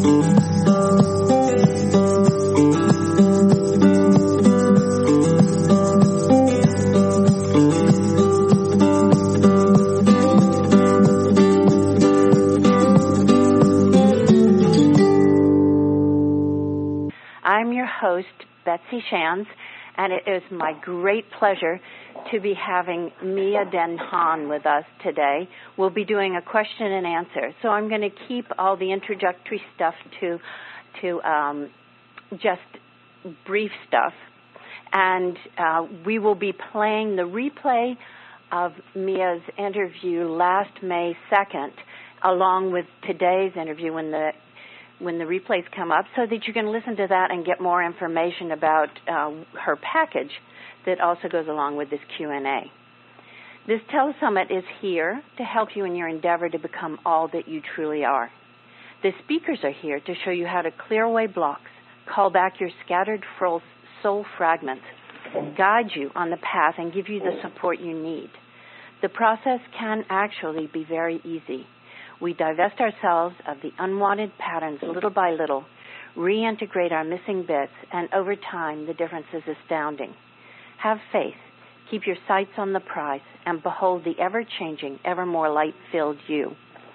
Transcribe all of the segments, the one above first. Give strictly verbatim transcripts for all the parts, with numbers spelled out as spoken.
Host, Betsy Shands, and it is my great pleasure to be having Mia Den Haan with us today. We'll be doing a question and answer, so I'm going to keep all the introductory stuff to to um, just brief stuff, and uh, we will be playing the replay of Mia's interview last May second, along with today's interview when the when the replays come up, so that you can listen to that and get more information about uh, her package that also goes along with this Q and A. This telesummit is here to help you in your endeavor to become all that you truly are. The speakers are here to show you how to clear away blocks, call back your scattered soul fragments, guide you on the path, and give you the support you need. The process can actually be very easy. We divest ourselves of the unwanted patterns little by little, reintegrate our missing bits, and over time, the difference is astounding. Have faith, keep your sights on the prize, and behold the ever-changing, ever more light-filled you.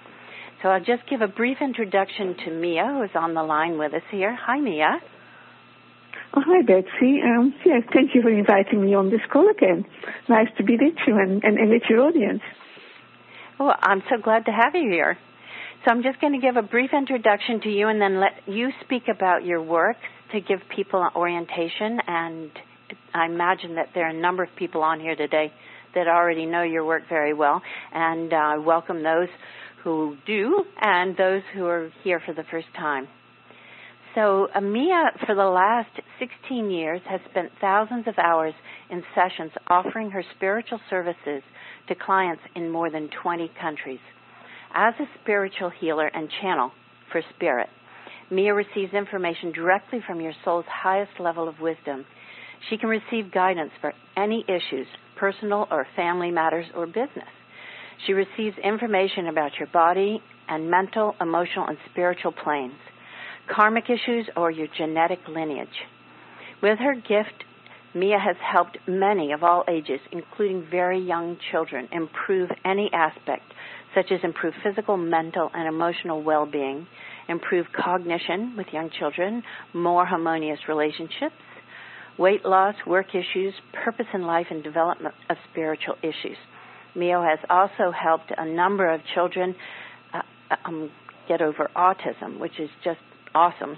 So I'll just give a brief introduction to Mia, who is on the line with us here. Hi, Mia. Oh, hi, Betsy. Um, yes, thank you for inviting me on this call again. Nice to be with you and, and, and with your audience. Well, I'm so glad to have you here. So I'm just going to give a brief introduction to you and then let you speak about your work to give people an orientation. And I imagine that there are a number of people on here today that already know your work very well. And I uh, welcome those who do and those who are here for the first time. So uh, Mia, for the last sixteen years, has spent thousands of hours in sessions offering her spiritual services to clients in more than twenty countries. As a spiritual healer and channel for spirit, Mia receives information directly from your soul's highest level of wisdom. She can receive guidance for any issues, personal or family matters or business. She receives information about your body and mental, emotional, and spiritual planes, karmic issues, or your genetic lineage. With her gift, Mia has helped many of all ages, including very young children, improve any aspect, such as improve physical, mental, and emotional well-being, improve cognition with young children, more harmonious relationships, weight loss, work issues, purpose in life, and development of spiritual issues. Mia has also helped a number of children uh, um, get over autism, which is just awesome.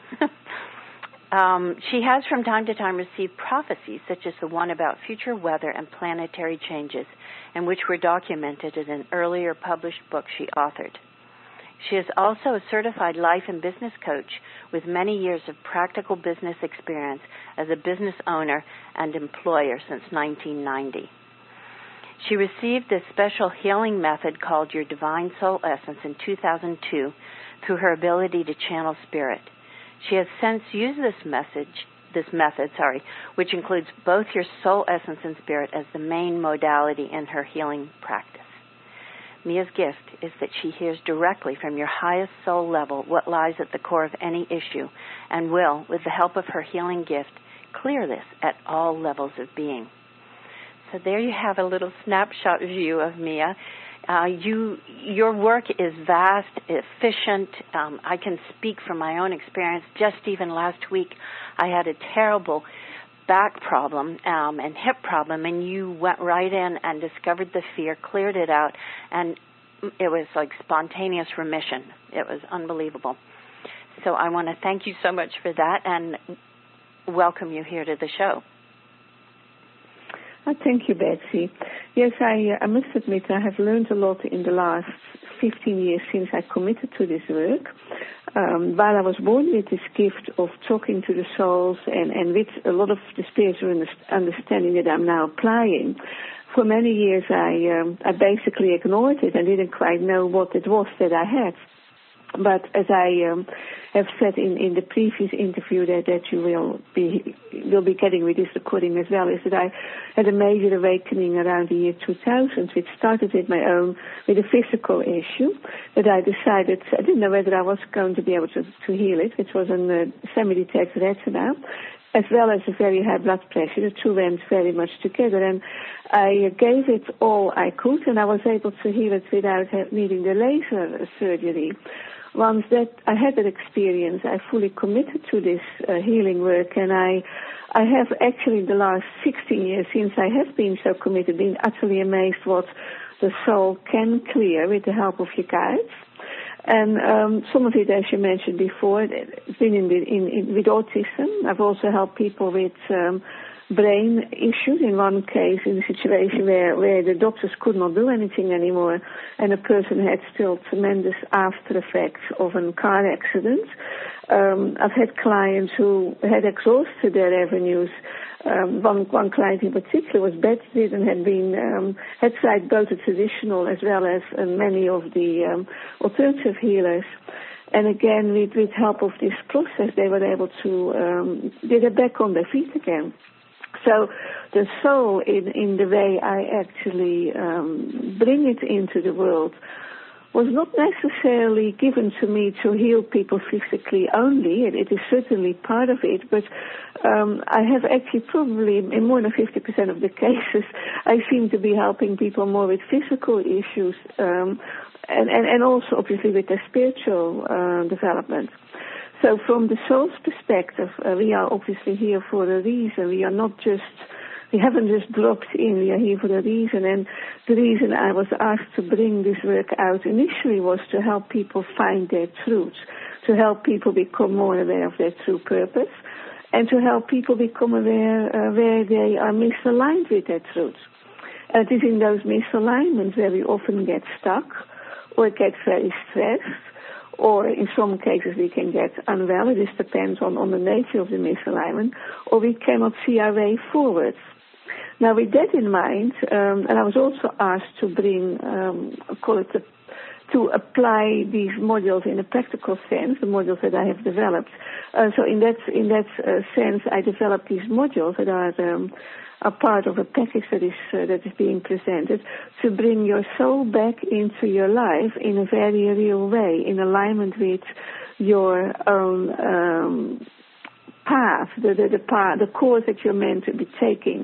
um, she has from time to time received prophecies, such as the one about future weather and planetary changes, and which were documented in an earlier published book she authored. She is also a certified life and business coach with many years of practical business experience as a business owner and employer since nineteen ninety. She received this special healing method called Your Divine Soul Essence in two thousand two through her ability to channel spirit. She has since used this message, this method, sorry, which includes both your soul essence and spirit as the main modality in her healing practice. Mia's gift is that she hears directly from your highest soul level what lies at the core of any issue and will, with the help of her healing gift, clear this at all levels of being. So there you have a little snapshot view of Mia. Uh, you, your work is vast, efficient. Um, I can speak from my own experience. Just even last week, I had a terrible back problem um, and hip problem, and you went right in and discovered the fear, cleared it out, and it was like spontaneous remission. It was unbelievable. So I want to thank you so much for that and welcome you here to the show. Oh, thank you, Betsy. Yes, I, uh, I must admit I have learned a lot in the last fifteen years since I committed to this work. Um, while I was born with this gift of talking to the souls and, and with a lot of the spiritual understanding that I'm now applying, for many years I, um, I basically ignored it and didn't quite know what it was that I had. But as I um, have said in, in the previous interview that, that you will be will be getting with this recording as well, is that I had a major awakening around the year two thousand, which started with my own, with a physical issue, that I decided, I didn't know whether I was going to be able to, to heal it, which was a uh, semi-detached retina, as well as a very high blood pressure. The two went very much together, and I gave it all I could, and I was able to heal it without needing the laser surgery. Once that I had that experience, I fully committed to this uh, healing work, and I, I have actually in the last sixteen years, since I have been so committed, been utterly amazed what the soul can clear with the help of your guides. And um, some of it, as you mentioned before, it's been in, the, in, in with autism. I've also helped people with um, brain issues. In one case, in a situation where, where the doctors could not do anything anymore, and a person had still tremendous after effects of a car accident. Um, I've had clients who had exhausted their revenues. Um, one, one client in particular was bedridden and had been um, had tried both the traditional as well as uh, many of the um, alternative healers. And again, with, with help of this process, they were able to um, get back on their feet again. So the soul, in, in the way I actually um, bring it into the world, was not necessarily given to me to heal people physically only. It, it is certainly part of it, but um, I have actually probably, in more than fifty percent of the cases, I seem to be helping people more with physical issues um, and, and, and also obviously with their spiritual uh, development. So from the soul's perspective, uh, we are obviously here for a reason. We are not just, we haven't just dropped in, we are here for a reason. And the reason I was asked to bring this work out initially was to help people find their truth, to help people become more aware of their true purpose, and to help people become aware uh, where they are misaligned with their truth. And it is in those misalignments where we often get stuck or get very stressed, or in some cases we can get unwell. It just depends on, on the nature of the misalignment, or we cannot see our way forward. Now, with that in mind, um, and I was also asked to bring, um, call it, a, to apply these modules in a practical sense, the modules that I have developed. Uh, so in that in that uh, sense, I developed these modules that are um, are part of a package that is uh, that is being presented to bring your soul back into your life in a very real way, in alignment with your own um, path, the the, the path, the course that you're meant to be taking.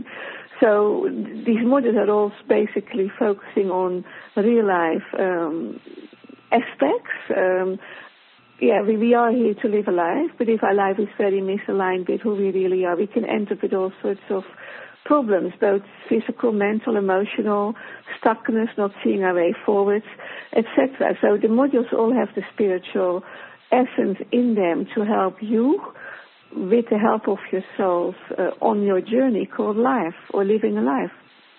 So these modules are all basically focusing on real life um, aspects. Um, yeah, we, we are here to live a life, but if our life is very misaligned with who we really are, we can end up with all sorts of problems, both physical, mental, emotional, stuckness, not seeing our way forwards, et cetera. So the modules all have the spiritual essence in them to help you with the help of your souls uh, on your journey called life or living a life.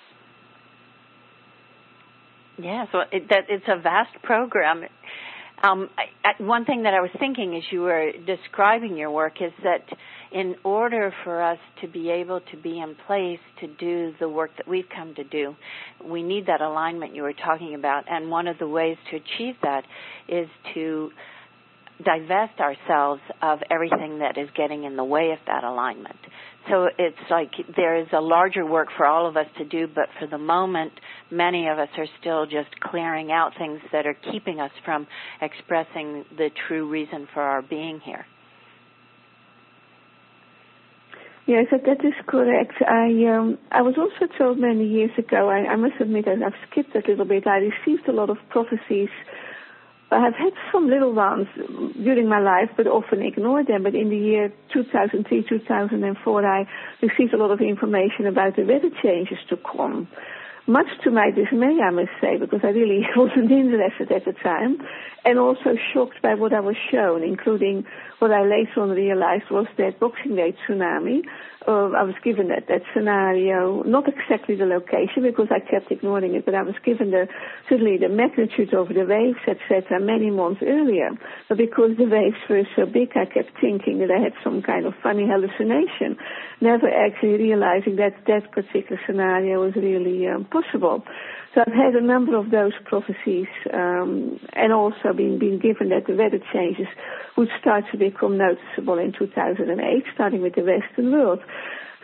Yeah, so it, that it's a vast program. Um, I, I, one thing that I was thinking as you were describing your work is that in order for us to be able to be in place to do the work that we've come to do, we need that alignment you were talking about. And one of the ways to achieve that is to divest ourselves of everything that is getting in the way of that alignment. So it's like there is a larger work for all of us to do, but for the moment, many of us are still just clearing out things that are keeping us from expressing the true reason for our being here. Yes, that is correct. I um, I was also told many years ago, I, I must admit that I've skipped a little bit, I received a lot of prophecies. I have had some little ones during my life, but often ignored them. But in the year two thousand three, two thousand four, I received a lot of information about the weather changes to come. Much to my dismay, I must say, because I really wasn't interested at the time, and also shocked by what I was shown, including what I later on realized was that Boxing Day tsunami. Uh, I was given that, that scenario, not exactly the location because I kept ignoring it, but I was given the certainly the magnitude of the waves, et cetera, many months earlier. But because the waves were so big, I kept thinking that I had some kind of funny hallucination, never actually realizing that that particular scenario was really um, possible. So I've had a number of those prophecies, um, and also been, been given that the weather changes would start to become noticeable in two thousand eight, starting with the Western world.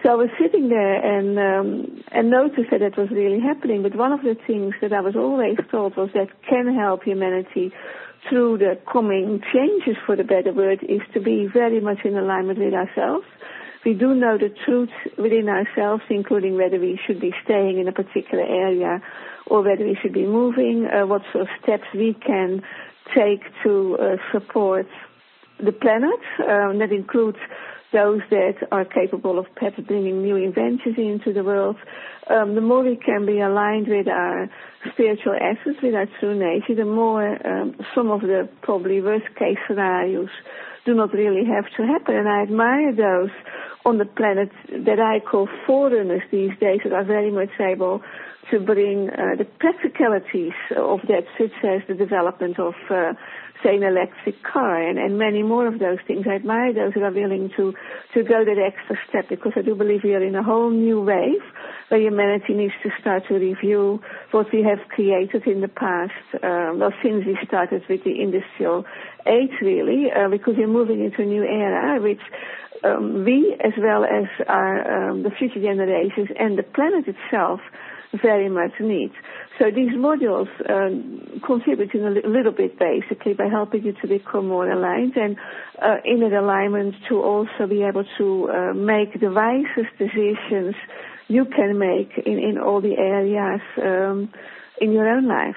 So I was sitting there and um, and noticed that it was really happening. But one of the things that I was always told was that can help humanity through the coming changes, for the better word, is to be very much in alignment with ourselves. We do know the truth within ourselves, including whether we should be staying in a particular area or whether we should be moving, uh, what sort of steps we can take to uh, support the planet. Um, that includes those that are capable of perhaps bringing new inventions into the world. Um, the more we can be aligned with our spiritual essence, with our true nature, the more um, some of the probably worst case scenarios do not really have to happen. And I admire those on the planet that I call forerunners these days that are very much able to bring uh, the practicalities of that, such as the development of, uh, say, an electric car and, and many more of those things. I admire those that are willing to, to go that extra step, because I do believe we are in a whole new wave where humanity needs to start to review what we have created in the past, um, well, since we started with the industrial age, really, uh, because we're moving into a new era, which um, we, as well as our, um, the future generations and the planet itself, very much need. So these modules um, contribute in a li- little bit, basically, by helping you to become more aligned and uh, in an alignment to also be able to uh, make the wisest decisions you can make in, in all the areas um, in your own life.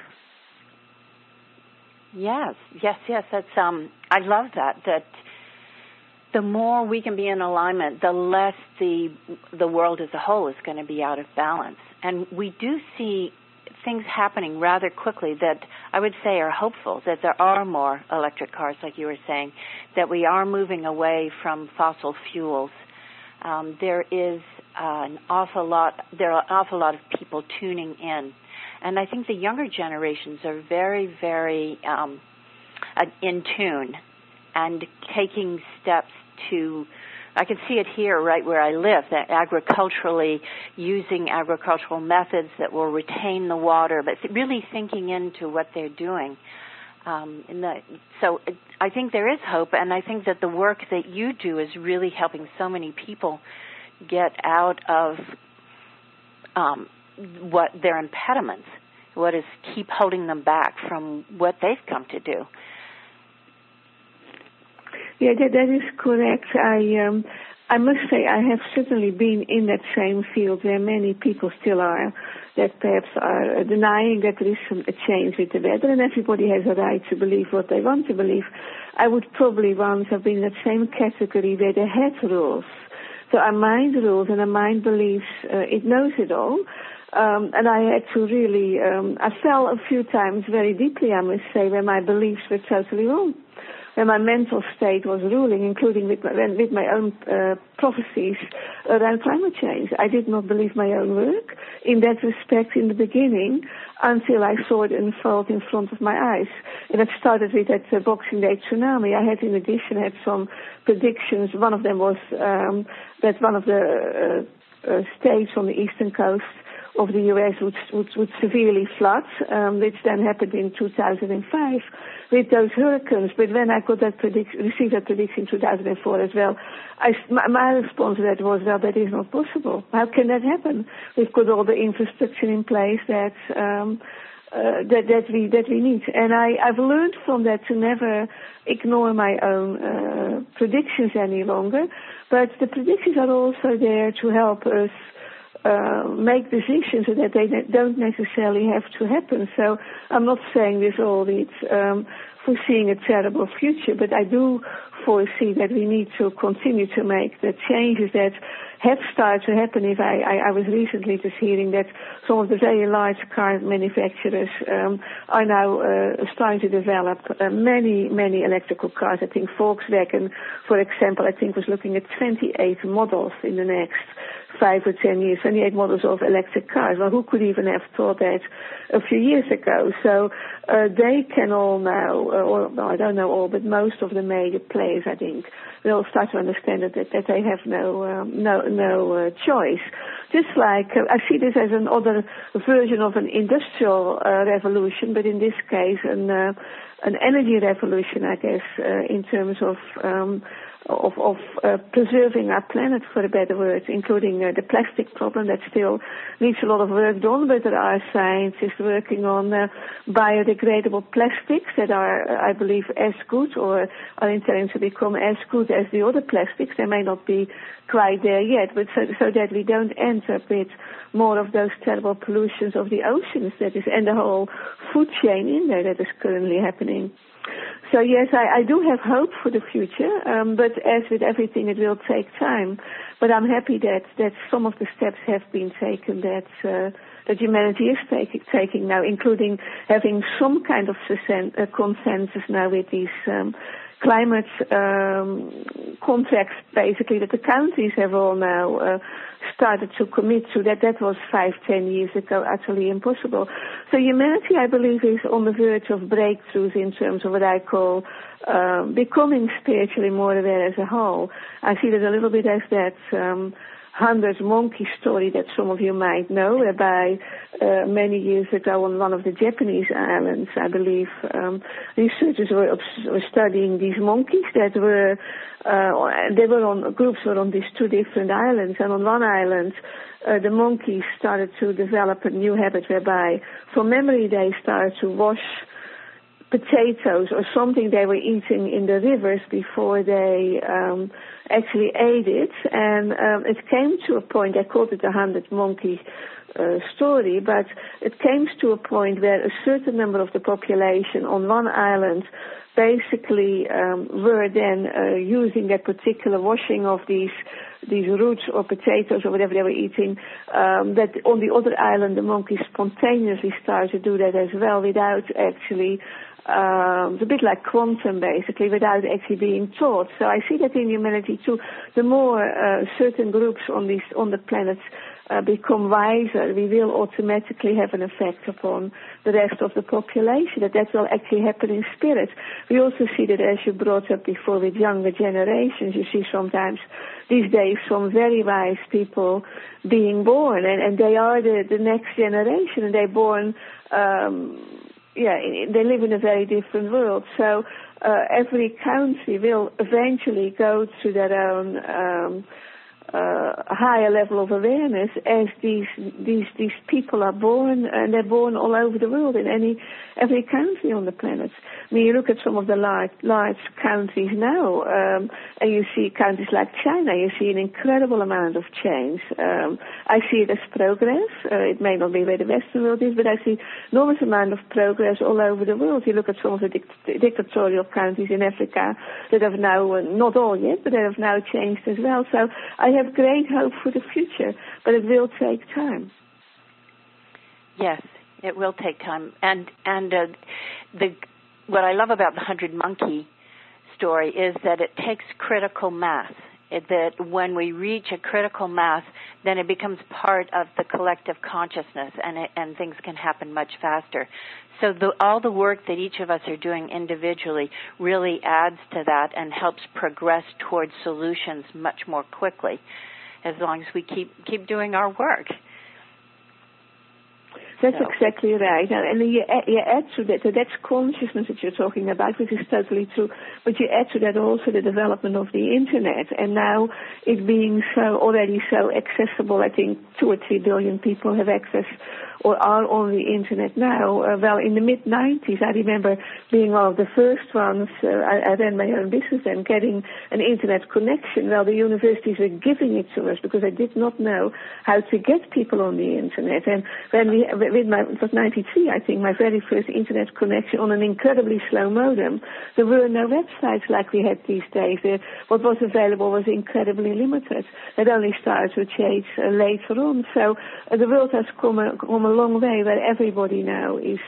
Yes, yes, yes. That's um. I love that. That the more we can be in alignment, the less the the world as a whole is going to be out of balance. And we do see things happening rather quickly that I would say are hopeful, that there are more electric cars, like you were saying, that we are moving away from fossil fuels. Um, there is uh, an awful lot, there are an awful lot of people tuning in. And I think the younger generations are very, very um, uh, in tune and taking steps to, I can see it here right where I live, that agriculturally, using agricultural methods that will retain the water, but really thinking into what they're doing. Um, in the, so it, I think there is hope, and I think that the work that you do is really helping so many people get out of um, what their impediments, what is keep holding them back from what they've come to do. Yeah, that, that is correct. I um, I must say I have certainly been in that same field where many people still are, that perhaps are denying that there is some, a change with the weather, and everybody has a right to believe what they want to believe. I would probably once have been in that same category where they had rules. So our mind rules and our mind believes uh, it knows it all. Um, and I had to really, um, I fell a few times very deeply, I must say, where my beliefs were totally wrong. Where my mental state was ruling, including with my, with my own uh, prophecies around climate change. I did not believe my own work in that respect in the beginning until I saw it unfold in front of my eyes. And it started with that uh, Boxing Day tsunami. I had, in addition, had some predictions. One of them was um, that one of the uh, uh, states on the eastern coast of the U S would, would, would severely flood, um, which then happened in two thousand five with those hurricanes. But when I got that predict, received that prediction in two thousand four as well, I, my, my response to that was, well, that is not possible. How can that happen? We've got all the infrastructure in place that um, uh, that, that we that we need. And I, I've learned from that to never ignore my own uh, predictions any longer. But the predictions are also there to help us Uh, make decisions so that they don't necessarily have to happen. So I'm not saying this all with um, foreseeing a terrible future, but I do foresee that we need to continue to make the changes that have started to happen. If I, I, I was recently just hearing that some of the very large car manufacturers um, are now uh, starting to develop uh, many, many electrical cars. I think Volkswagen, for example, I think was looking at twenty-eight models in the next five or ten years, twenty-eight models of electric cars. Well, who could even have thought that a few years ago? So uh, they can all now, uh, or well, I don't know all, but most of the major players, I think, will start to understand that, that, that they have no um, no no uh, choice. just like, uh, I see this as another version of an industrial uh, revolution, but in this case an, uh, an energy revolution, I guess, uh, in terms of um, of, of uh, preserving our planet, for a better word, including uh, the plastic problem that still needs a lot of work done, but there are scientists working on uh, biodegradable plastics that are, uh, I believe, as good or are intending to become as good as the other plastics. They may not be quite there yet, but so, so that we don't end up with more of those terrible pollutions of the oceans that is, and the whole food chain in there that is currently happening. So yes, I, I do have hope for the future, um, but as with everything, it will take time. But I'm happy that, that some of the steps have been taken that uh, that humanity is take, taking now, including having some kind of uh, consensus now with these um, climate um, contracts, basically, that the countries have all now uh, started to commit to. That that was five, ten years ago, utterly impossible. So humanity, I believe, is on the verge of breakthroughs in terms of what I call uh, becoming spiritually more aware as a whole. I see that a little bit as that um, hundred monkey story that some of you might know, whereby uh, many years ago on one of the Japanese islands, I believe, um, researchers were, were studying these monkeys that were, uh, they were on, groups were on these two different islands, and on one island, uh, the monkeys started to develop a new habit whereby, from memory, they started to wash potatoes or something they were eating in the rivers before they um, actually ate it. And um, it came to a point, I called it the hundred monkey uh, story, but it came to a point where a certain number of the population on one island basically um, were then uh, using that particular washing of these these roots or potatoes or whatever they were eating, um, that on the other island the monkeys spontaneously started to do that as well without actually Um, it's a bit like quantum, basically, without actually being taught. So I see that in humanity too. The more uh, certain groups on these on the planet uh, become wiser, we will automatically have an effect upon the rest of the population. That that will actually happen in spirit. We also see that, as you brought up before, with younger generations. You see sometimes these days some very wise people being born, and, and they are the, the next generation, and they're born. Um, Yeah, they live in a very different world. So uh, every country will eventually go to their own um, uh, higher level of awareness as these these these people are born, and they're born all over the world in any every country on the planet. I mean, you look at some of the large large countries now, um, and you see countries like China. You see an incredible amount of change. Um, I see it as progress. Uh, it may not be where the Western world is, but I see enormous amount of progress all over the world. You look at some of the dict- dictatorial countries in Africa that have now, uh, not all yet, but that have now changed as well. So I have great hope for the future, but it will take time. Yes, it will take time. And and uh, the what I love about the Hundred Monkey story is that it takes critical mass. It, that when we reach a critical mass, then it becomes part of the collective consciousness, and it, and things can happen much faster. So the, all the work that each of us are doing individually really adds to that and helps progress towards solutions much more quickly, as long as we keep keep doing our work. That's so. exactly right. And you add, you add to that, so that's consciousness that you're talking about, which is totally true. But you add to that also the development of the Internet. And now it being so already so accessible, I think two or three billion people have access or are on the Internet now. Uh, well, in the mid nineties, I remember being one of the first ones. Uh, I, I ran my own business and getting an Internet connection. Well, the universities were giving it to us because I did not know how to get people on the Internet. And when we, with my, it was ninety-three, I think, my very first Internet connection on an incredibly slow modem. There were no websites like we had these days. There, what was available was incredibly limited. It only started to change uh, later on. So uh, the world has come a, come a long way where everybody now is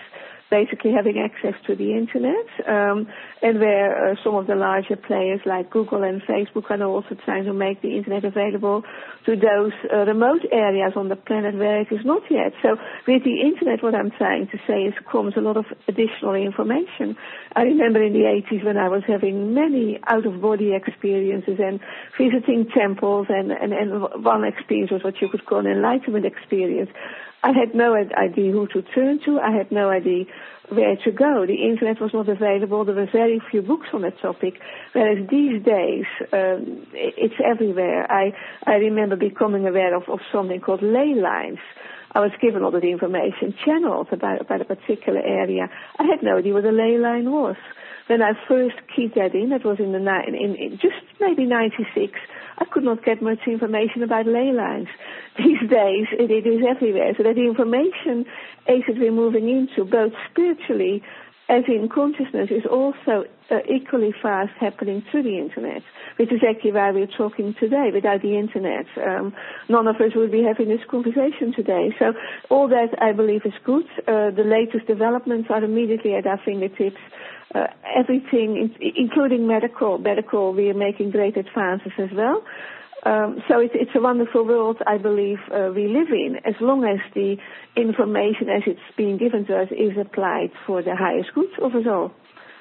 basically having access to the internet, um, and where uh, some of the larger players like Google and Facebook are also trying to make the internet available to those uh, remote areas on the planet where it is not yet. So with the internet, what I'm trying to say is comes a lot of additional information. I remember in the eighties when I was having many out-of-body experiences and visiting temples, and, and, and one experience was what you could call an enlightenment experience. I had no idea who to turn to. I had no idea where to go. The internet was not available. There were very few books on the topic, whereas these days um, it's everywhere. I, I remember becoming aware of, of something called ley lines. I was given all of the information channeled about, about a particular area. I had no idea what a ley line was. When I first keyed that in, that was in the in, in, in just maybe ninety-six, I could not get much information about ley lines. These days, it, it is everywhere. So that the information age that we're moving into, both spiritually as in consciousness, is also uh, equally fast happening through the internet, which is actually why we're talking today. Without the internet, um, none of us would be having this conversation today. So all that, I believe, is good. Uh, the latest developments are immediately at our fingertips. Uh, everything, including medical, medical, we are making great advances as well. Um, so it, it's a wonderful world, I believe, uh, we live in, as long as the information as it's being given to us is applied for the highest good of us all.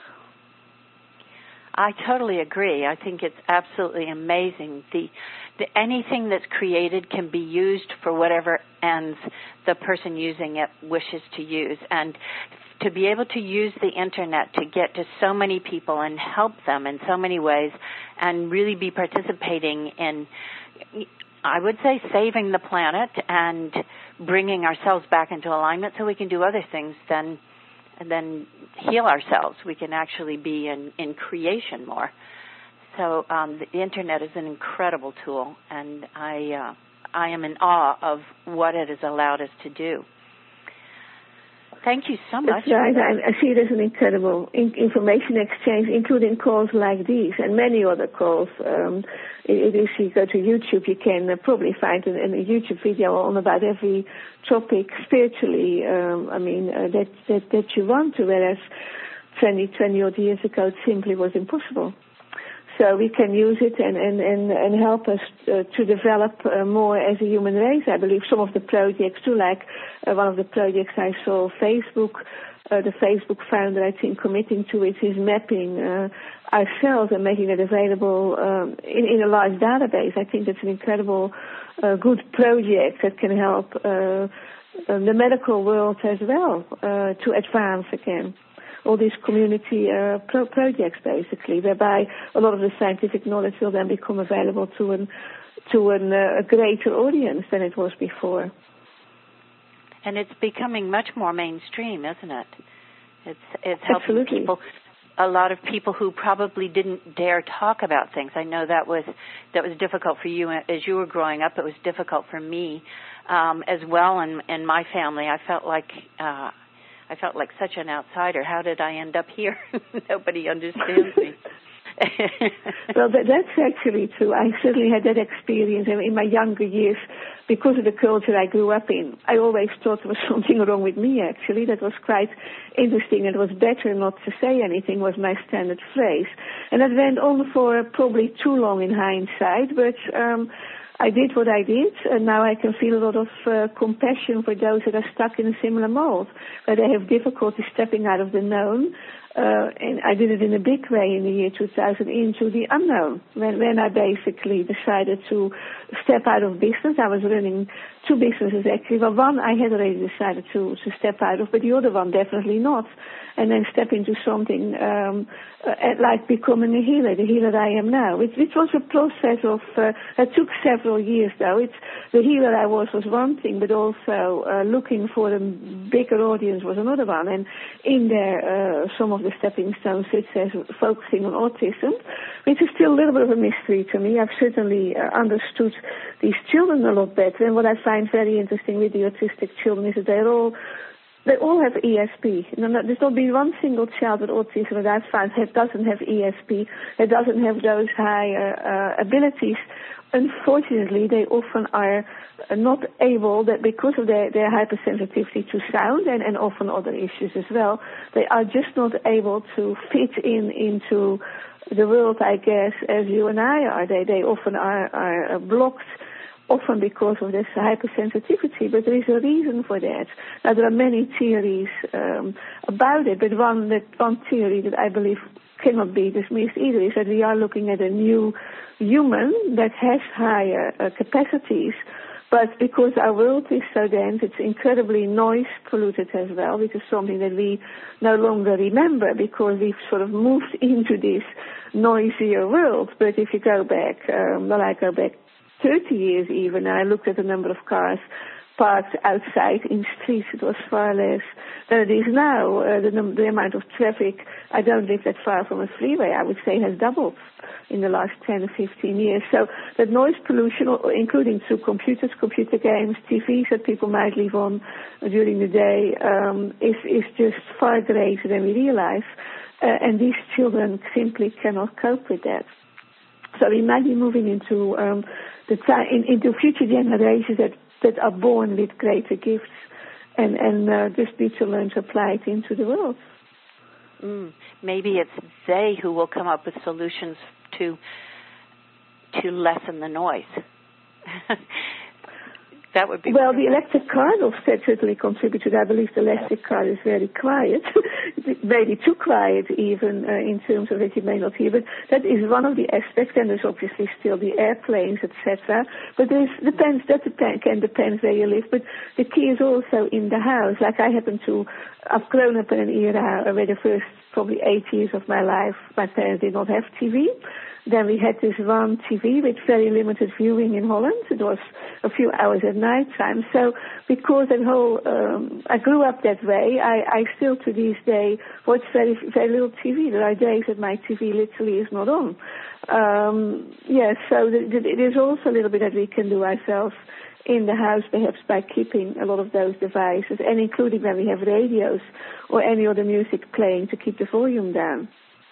I totally agree. I think it's absolutely amazing. The, the anything that's created can be used for whatever ends the person using it wishes to use, and to be able to use the internet to get to so many people and help them in so many ways and really be participating in, I would say, saving the planet and bringing ourselves back into alignment so we can do other things than, than heal ourselves. We can actually be in, in creation more. So um, the internet is an incredible tool, and I, uh, I am in awe of what it has allowed us to do. Thank you so much. That's right. I, I see it as an incredible in- information exchange, including calls like these and many other calls. Um, if you go to YouTube, you can uh, probably find a, a YouTube video on about every topic spiritually. Um, I mean, uh, that, that that you want to, whereas twenty, twenty odd years ago, it simply was impossible. So we can use it and, and, and, and help us uh, to develop uh, more as a human race. I believe some of the projects too, like uh, one of the projects I saw, Facebook, uh, the Facebook founder, I think, committing to it is mapping uh, ourselves and making it available um, in, in a large database. I think that's an incredible, uh, good project that can help uh, the medical world as well uh, to advance again. All these community uh, pro- projects, basically, whereby a lot of the scientific knowledge will then become available to an to an, uh, a greater audience than it was before. And it's becoming much more mainstream, isn't it? It's it's helping Absolutely. people. A lot of people who probably didn't dare talk about things. I know that was that was difficult for you as you were growing up. It was difficult for me um, as well, and in my family. I felt like. Uh, I felt like such an outsider. How did I end up here? Nobody understands me. Well, that, that's actually true. I certainly had that experience in my younger years because of the culture I grew up in. I always thought there was something wrong with me, actually. That was quite interesting. It was better not to say anything was my standard phrase. And that went on for probably too long in hindsight, but um, I did what I did, and now I can feel a lot of uh, compassion for those that are stuck in a similar mold, where they have difficulty stepping out of the known. Uh, and I did it in a big way in the year two thousand into the unknown. When, when I basically decided to step out of business, I was running two businesses actually. Well, one I had already decided to, to step out of, but the other one definitely not. And then step into something um, uh, like becoming a healer, the healer I am now. Which, which was a process of, uh, it took several years though. It's, the healer I was was one thing, but also uh, looking for a bigger audience was another one. And in there, uh, some of the stepping stones, such as focusing on autism, which is still a little bit of a mystery to me. I've certainly uh, understood these children a lot better. And what I find very interesting with the autistic children is that they're all They all have E S P. No, no, there's not been one single child with autism that I've found that doesn't have E S P, that doesn't have those higher uh, abilities. Unfortunately, they often are not able, that because of their, their hypersensitivity to sound and, and often other issues as well, they are just not able to fit in into the world, I guess, as you and I are. They, they often are, are blocked, often because of this hypersensitivity, but there is a reason for that. Now, there are many theories um, about it, but one, that, one theory that I believe cannot be dismissed either is that we are looking at a new human that has higher uh, capacities, but because our world is so dense, it's incredibly noise polluted as well, which is something that we no longer remember because we've sort of moved into this noisier world. But if you go back, um, well, I go back thirty years even, and I looked at the number of cars parked outside in streets, it was far less than it is now. Uh, the, the amount of traffic, I don't live that far from a freeway, I would say has doubled in the last ten or fifteen years. So that noise pollution, including through computers, computer games, T Vs that people might leave on during the day, um, is, is just far greater than we realize. Uh, and these children simply cannot cope with that. So we might be moving into um, the time, in, into future generations that, that are born with greater gifts and, and uh, just need to learn to apply it into the world. Mm, maybe it's they who will come up with solutions to to lessen the noise. That would be well. wonderful. The electric car will certainly contribute to that. I believe the electric car is very quiet, maybe too quiet even uh, in terms of that you may not hear. But that is one of the aspects. And there's obviously still the airplanes, et cetera. But there's depends. That depend, can depend where you live. But the key is also in the house. Like I happen to, I've grown up in an era where the first probably eight years of my life, my parents did not have T V. Then we had this one T V with very limited viewing in Holland. It was a few hours at night time. So because that whole, um, I grew up that way, I, I still to this day watch very, very little T V. There are days that my T V literally is not on. Um, yes, yeah, so th- th- there's also a little bit that we can do ourselves in the house, perhaps by keeping a lot of those devices, and including when we have radios or any other music playing to keep the volume down.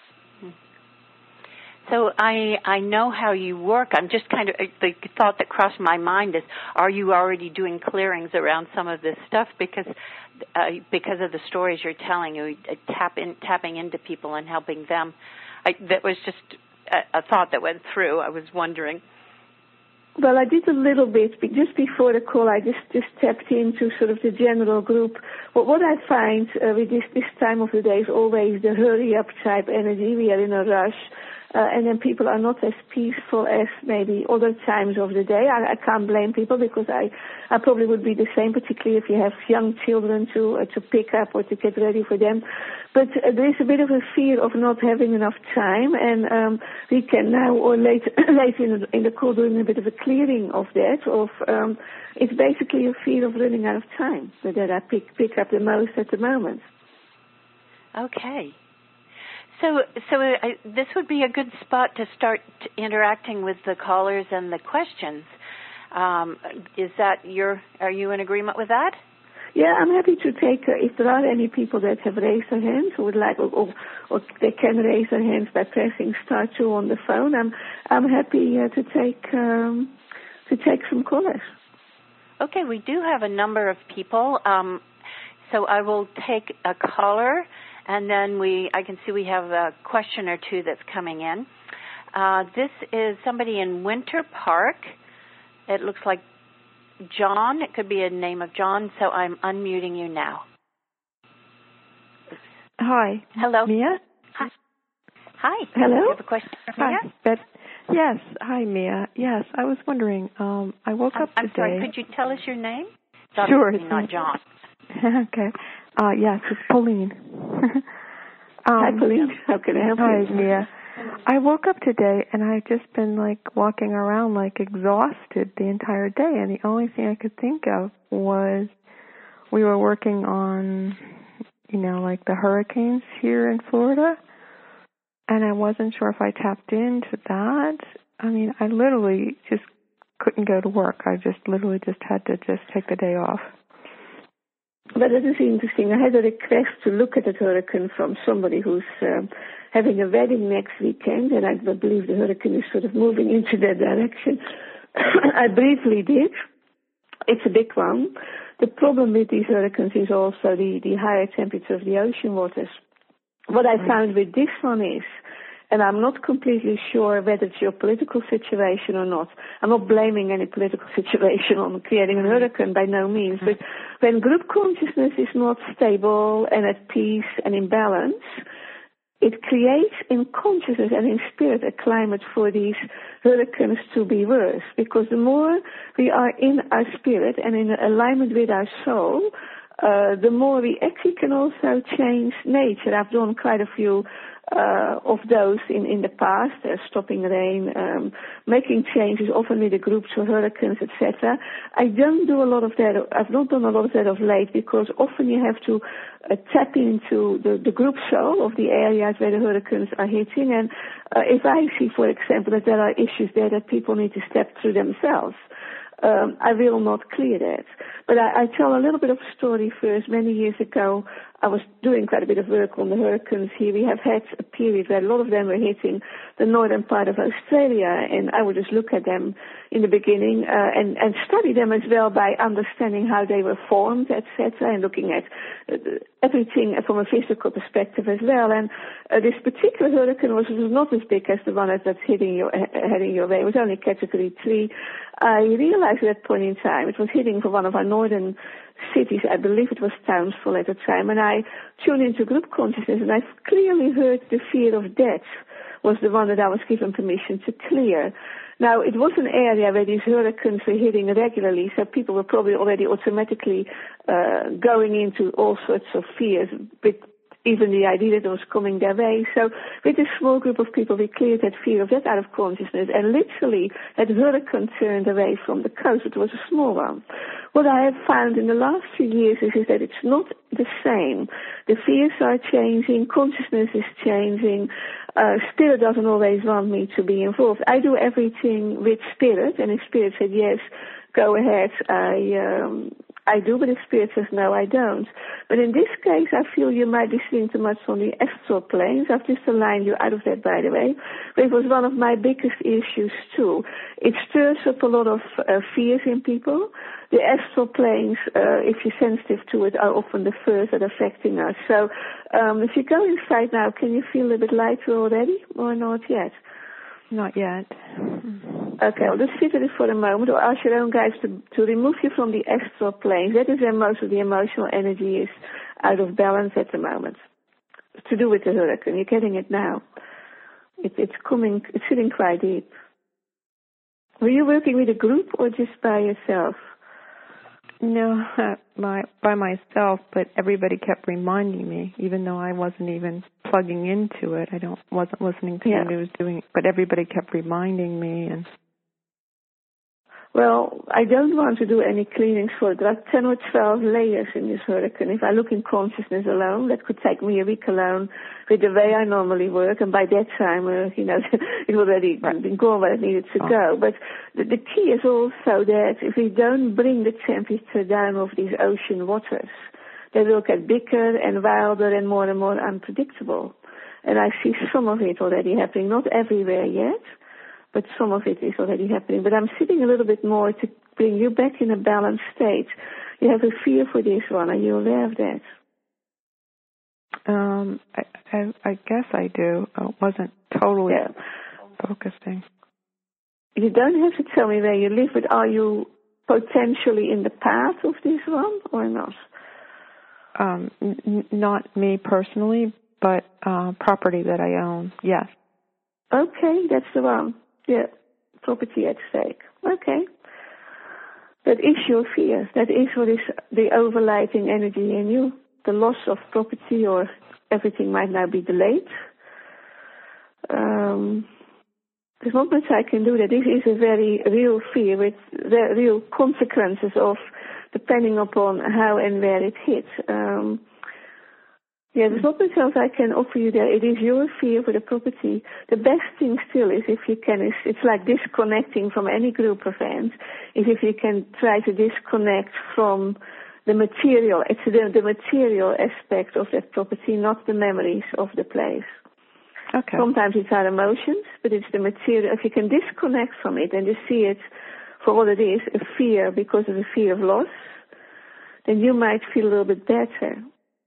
So I I know how you work. I'm just kind of, the thought that crossed my mind is, are you already doing clearings around some of this stuff? Because uh, because of the stories you're telling, you uh, tap in, tapping into people and helping them. I, that was just a, a thought that went through. I was wondering. Well, I did a little bit. Just before the call, I just, just tapped into sort of the general group. Well, what I find uh, with this, this time of the day is always the hurry-up type energy. We are in a rush. Uh, and then people are not as peaceful as maybe other times of the day. I, I can't blame people because I, I probably would be the same, particularly if you have young children to uh, to pick up or to get ready for them. But uh, there is a bit of a fear of not having enough time, and um, we can now or later later in the, in the call doing a bit of a clearing of that. Of um, it's basically a fear of running out of time that I pick pick up the most at the moment. Okay. So, so uh, this would be a good spot to start interacting with the callers and the questions. Um, is that your? Are you in agreement with that? Yeah, I'm happy to take. Uh, if there are any people that have raised their hands who would like, or, or, or they can raise their hands by pressing star two on the phone, I'm I'm happy uh, to take um, to take some callers. Okay, we do have a number of people, um, so I will take a caller. And then we, I can see we have a question or two that's coming in. Uh, this is somebody in Winter Park. It looks like John. It could be a name of John, so I'm unmuting you now. Hi. Hello. Mia? Hi. Hi. Hello. You have a question for Hi. Mia? But, yes. Hi, Mia. Yes, I was wondering, um, I woke I'm, up I'm today. sorry, could you tell us your name? It's sure. It's not John. Okay. Uh, yes, it's Pauline. um, Hi, Pauline. How can I help hi, you? Hi, Mia. I woke up today, and I've just been, like, walking around, like, exhausted the entire day, and the only thing I could think of was we were working on, you know, like, the hurricanes here in Florida, and I wasn't sure if I tapped into that. I mean, I literally just couldn't go to work. I just literally just had to just take the day off. But it is interesting. I had a request to look at the hurricane from somebody who's um, having a wedding next weekend, and I believe the hurricane is sort of moving into that direction. I briefly did. It's a big one. The problem with these hurricanes is also the, the higher temperature of the ocean waters. What I found with this one is, and I'm not completely sure whether it's your political situation or not. I'm not blaming any political situation on creating a hurricane, by no means. But when group consciousness is not stable and at peace and in balance, it creates in consciousness and in spirit a climate for these hurricanes to be worse. Because the more we are in our spirit and in alignment with our soul, uh, the more we actually can also change nature. I've done quite a few Uh, of those in, in the past, uh, stopping rain, um, making changes, often with the groups or hurricanes, et cetera. I don't do a lot of that. I've not done a lot of that of late because often you have to uh, tap into the, the group soul of the areas where the hurricanes are hitting. And uh, if I see, for example, that there are issues there that people need to step through themselves, Um, I will not clear that. But I, I tell a little bit of a story first. Many years ago, I was doing quite a bit of work on the hurricanes here. We have had a period where a lot of them were hitting the northern part of Australia, and I would just look at them in the beginning uh, and, and study them as well by understanding how they were formed, et cetera, and looking at uh, everything from a physical perspective as well. And uh, this particular hurricane was, was not as big as the one that's hitting your, heading your way. It was only category three. I realized at that point in time it was hitting for one of our northern cities. I believe it was Townsville at the time, and I tuned into group consciousness, and I clearly heard the fear of death was the one that I was given permission to clear. Now, it was an area where these hurricanes were hitting regularly, so people were probably already automatically uh, going into all sorts of fears, with even the idea that it was coming their way. So with a small group of people, we cleared that fear of death out of consciousness, and literally that hurricane turned away from the coast. It was a small one. What I have found in the last few years is, is that it's not the same. The fears are changing, consciousness is changing, uh, spirit doesn't always want me to be involved. I do everything with spirit, and if spirit said yes, go ahead, I um, I do, but if spirit says no, I don't. But in this case, I feel you might be sitting too much on the astral planes. I've just aligned you out of that, by the way. It was one of my biggest issues, too. It stirs up a lot of uh, fears in people. The astral planes, uh, if you're sensitive to it, are often the first that are affecting us. So um, if you go inside now, can you feel a bit lighter already or not yet? Not yet. Okay, well, just sit with it for a moment, or ask your own guides to, to remove you from the astral plane. That is where most of the emotional energy is out of balance at the moment. To do with the hurricane. You're getting it now. It, it's coming, it's sitting quite deep. Were you working with a group or just by yourself? No, by, by myself, but everybody kept reminding me, even though I wasn't even plugging into it. I don't wasn't listening to yeah. what I was doing, but everybody kept reminding me. And well, I don't want to do any cleanings for it. There are ten or twelve layers in this hurricane. If I look in consciousness alone, that could take me a week alone with the way I normally work. And by that time, uh, you know, it already right. been gone where it needed to oh. go. But the, the key is also that if we don't bring the temperature down of these ocean waters, they will get bigger and wilder and more and more unpredictable. And I see some of it already happening, not everywhere yet, but some of it is already happening. But I'm sitting a little bit more to bring you back in a balanced state. You have a fear for this one. Are you aware of that? Um, I, I, I guess I do. I wasn't totally yeah. focusing. You don't have to tell me where you live, but are you potentially in the path of this one or not? Um, n- not me personally, but uh, property that I own, yes. Okay, that's the one. Yeah, property at stake. Okay. That is your fear. That is what is the overlighting energy in you. The loss of property, or everything might now be delayed. Um, there's not much I can do. That this is a very real fear with the real consequences of depending upon how and where it hits. Um, Yeah, there's not much else I can offer you there. It is your fear for the property. The best thing still is if you can, is it's like disconnecting from any group event, is if you can try to disconnect from the material. It's the, the material aspect of that property, not the memories of the place. Okay. Sometimes it's our emotions, but it's the material. If you can disconnect from it and just see it for what it is, a fear because of the fear of loss, then you might feel a little bit better.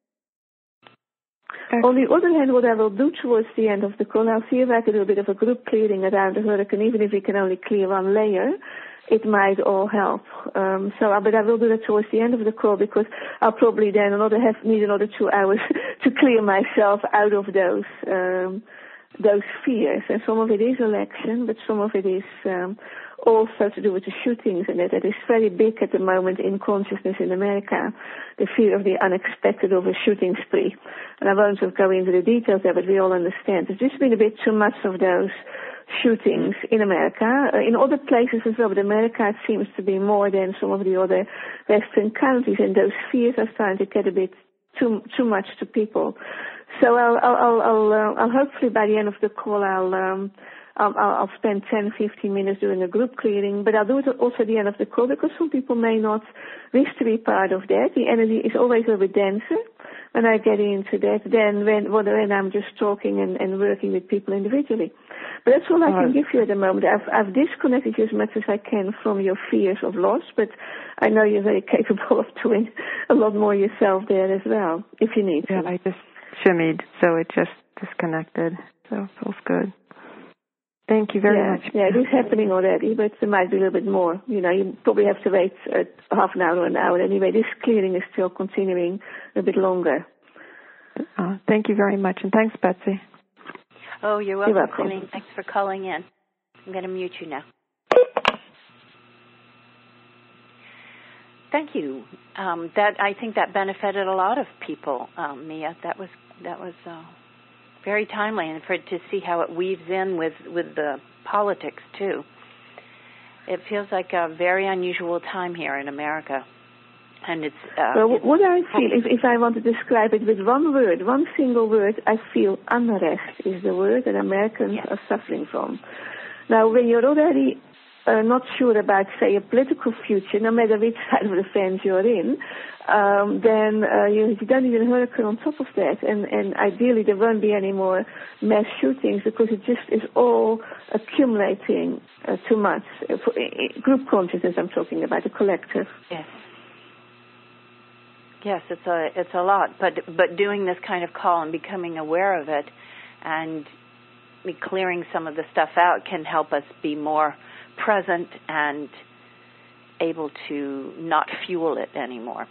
Okay. On the other hand, what I will do towards the end of the call, I'll see if I can do a bit of a group clearing around the hurricane, even if we can only clear one layer. It might all help. Um, so, but I will do that towards the end of the call because I'll probably then another have need another two hours to clear myself out of those um, those fears. And some of it is election, but some of it is um, also to do with the shootings, and that it is very big at the moment in consciousness in America, the fear of the unexpected of a shooting spree. And I won't go into the details there, but we all understand. There's just been a bit too much of those shootings in America. Uh, in other places as well, but America it seems to be more than some of the other Western countries, and those fears are starting to get a bit too too much to people. So I'll I'll I'll, I'll, uh, I'll hopefully by the end of the call I'll um, I'll, I'll spend ten, fifteen minutes doing a group clearing, but I'll do it also at the end of the call because some people may not wish to be part of that. The energy is always a little bit denser when I get into that than when, when I'm just talking and, and working with people individually. But that's all I can give you at the moment. I've, I've disconnected you as much as I can from your fears of loss, but I know you're very capable of doing a lot more yourself there as well, if you need to. Yeah, I just shimmied, so it just disconnected, so it feels good. Thank you very yeah, much. Yeah, it is happening already, but there might be a little bit more. You know, you probably have to wait uh, half an hour or an hour. Anyway, this clearing is still continuing a bit longer. Uh, thank you very much, and thanks, Betsy. Oh, you're welcome, You're welcome. Janine. Thanks for calling in. I'm going to mute you now. Thank you. Um, that I think that benefited a lot of people, um, Mia. That was that was uh, very timely, and for to see how it weaves in with, with the politics too. It feels like a very unusual time here in America, and it's. Uh, well, it's, what I feel, if if I want to describe it with one word, one single word, I feel unrest is the word that Americans yes. are suffering from. Now, when you're already Uh, not sure about, say, a political future, no matter which side of the fence you're in, um, then uh, you, you don't need a hurricane on top of that. And, and ideally, there won't be any more mass shootings because it just is all accumulating uh, too much. Uh, for, uh, group consciousness, I'm talking about, the collective. Yes. Yes, it's a it's a lot. But but doing this kind of call and becoming aware of it, and clearing some of the stuff out can help us be more present and able to not fuel it anymore.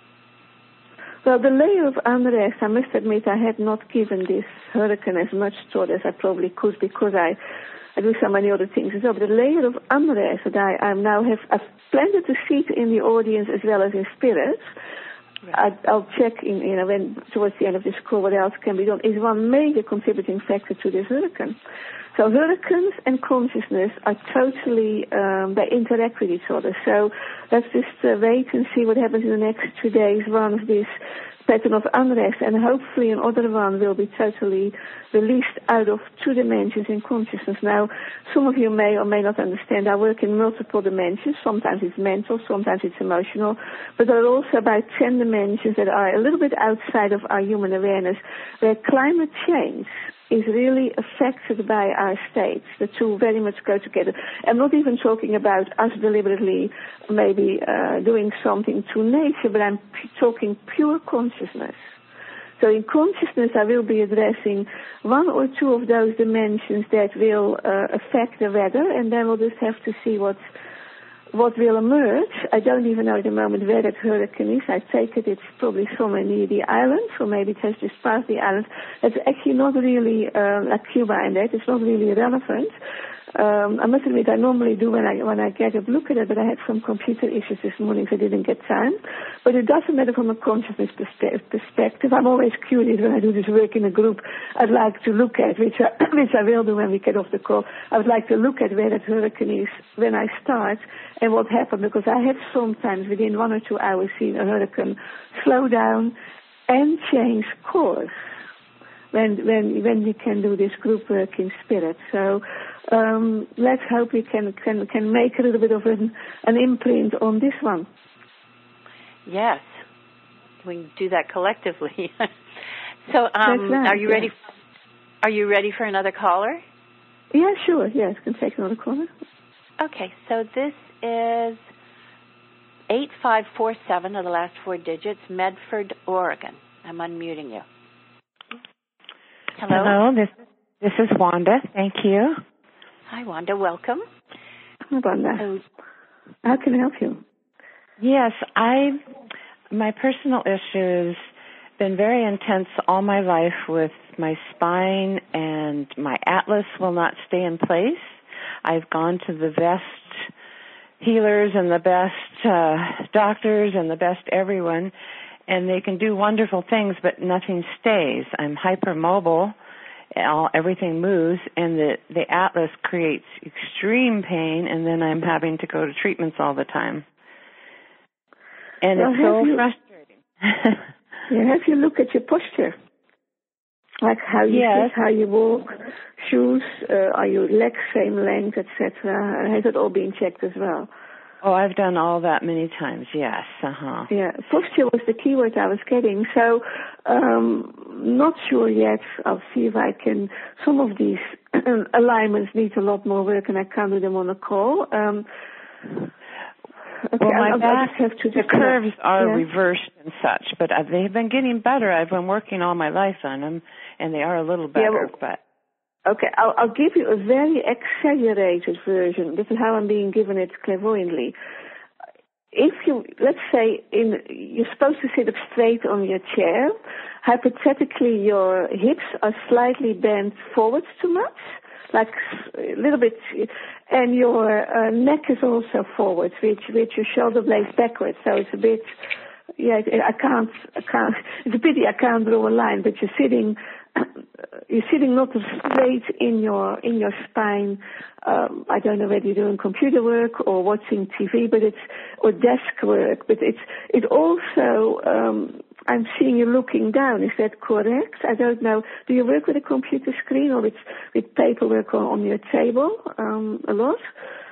Well, the layer of unrest, I must admit I had not given this hurricane as much thought as I probably could because I, I do so many other things as well. But the layer of unrest that I, I now have, I've planted a seed in the audience as well as in spirit. Right. I, I'll check in, you know, when towards the end of this call what else can be done, is one major contributing factor to this hurricane. So hurricanes and consciousness are totally, um, they interact with each other. So let's just uh, wait and see what happens in the next two days once this pattern of unrest, and hopefully another one will be totally released out of two dimensions in consciousness. Now, some of you may or may not understand, I work in multiple dimensions. Sometimes it's mental, sometimes it's emotional, but there are also about ten dimensions that are a little bit outside of our human awareness, where climate change is really affected by our states. The two very much go together. I'm not even talking about us deliberately maybe uh, doing something to nature, but I'm p- talking pure consciousness. So in consciousness, I will be addressing one or two of those dimensions that will uh, affect the weather, and then we'll just have to see what's what will emerge. I don't even know at the moment where that hurricane is. I take it it's probably somewhere near the island, or maybe it has just passed the island. It's actually not really uh, like Cuba and that. It's not really relevant. Um, I must admit, I normally do when I when I get a look at it, but I had some computer issues this morning, so I didn't get time. But it doesn't matter from a consciousness perspe- perspective. I'm always curious when I do this work in a group. I'd like to look at, which I, which I will do when we get off the call. I would like to look at where that hurricane is when I start and what happened, because I have sometimes within one or two hours seen a hurricane slow down and change course when when when we can do this group work in spirit. So um, let's hope we can, can can make a little bit of an, an imprint on this one. Yes, we can do that collectively. So, um, right, are you yeah. ready? Are you ready for another caller? Yeah, sure. Yes, can take another caller. Okay, so this is eight five four seven of the last four digits, Medford, Oregon. I'm unmuting you. Hello. Hello. This this is Wanda. Thank you. Hi, Wanda. Welcome. Hi, Wanda. So, how can I help you? Yes, I my personal issues been very intense all my life with my spine, and my atlas will not stay in place. I've gone to the best healers and the best uh, doctors and the best everyone, and they can do wonderful things, but nothing stays. I'm hypermobile. All, everything moves, and the, the atlas creates extreme pain, and then I'm having to go to treatments all the time. And well, it's so you, frustrating. Yeah, have you looked at your posture? Like how you yes. sit, how you walk, shoes, uh, are your legs same length, et cetera? Has it all been checked as well? Oh, I've done all that many times, yes. Uh-huh. Yeah, posture was the keyword I was getting. So, um, not sure yet. I'll see if I can. Some of these alignments need a lot more work, and I can't do them on a call. Um, Okay, well, my I'll, back, I'll just have to the curves are yeah. reversed and such, but uh, they've been getting better. I've been working all my life on them, and they are a little better. Yeah, well, but okay, I'll, I'll give you a very exaggerated version. This is how I'm being given it clairvoyantly. If you, let's say, in, you're supposed to sit up straight on your chair. Hypothetically, your hips are slightly bent forwards too much, like a little bit, and your uh, neck is also forward, which which your shoulder blades backwards. So it's a bit, yeah, I can't, I can't. It's a pity I can't draw a line, but you're sitting, you're sitting not straight in your in your spine. Um, I don't know whether you're doing computer work or watching T V, but it's or desk work. But it's it also. Um, I'm seeing you looking down. Is that correct? I don't know. Do you work with a computer screen or with, with paperwork on, on your table um, a lot?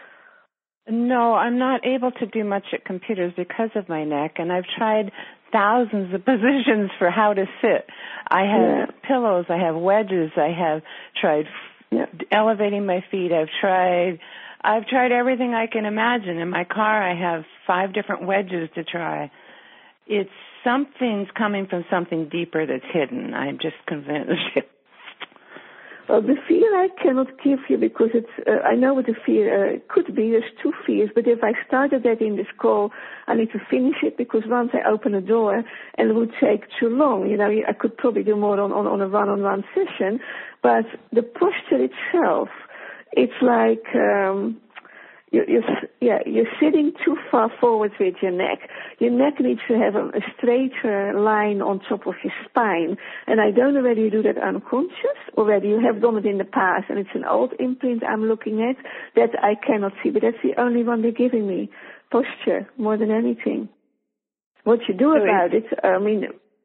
No, I'm not able to do much at computers because of my neck, and I've tried thousands of positions for how to sit. I have yeah. pillows, I have wedges, I have tried yeah. elevating my feet, I've tried I've tried everything I can imagine. In my car I have five different wedges to try. It's something's coming from something deeper that's hidden. I'm just convinced. Well, the fear I cannot give you because it's, uh, I know what the fear uh, could be. There's two fears, but if I started that in this call, I need to finish it because once I open a door, and it would take too long. You know, I could probably do more on, on, on a one-on-one session, but the posture itself, it's like, um, You're, you're, yeah, you're sitting too far forward with your neck. Your neck needs to have a, a straighter line on top of your spine. And I don't know whether you do that unconscious or whether you have done it in the past and it's an old imprint I'm looking at. That I cannot see, but that's the only one they're giving me. Posture, more than anything. What you do so about it, I mean,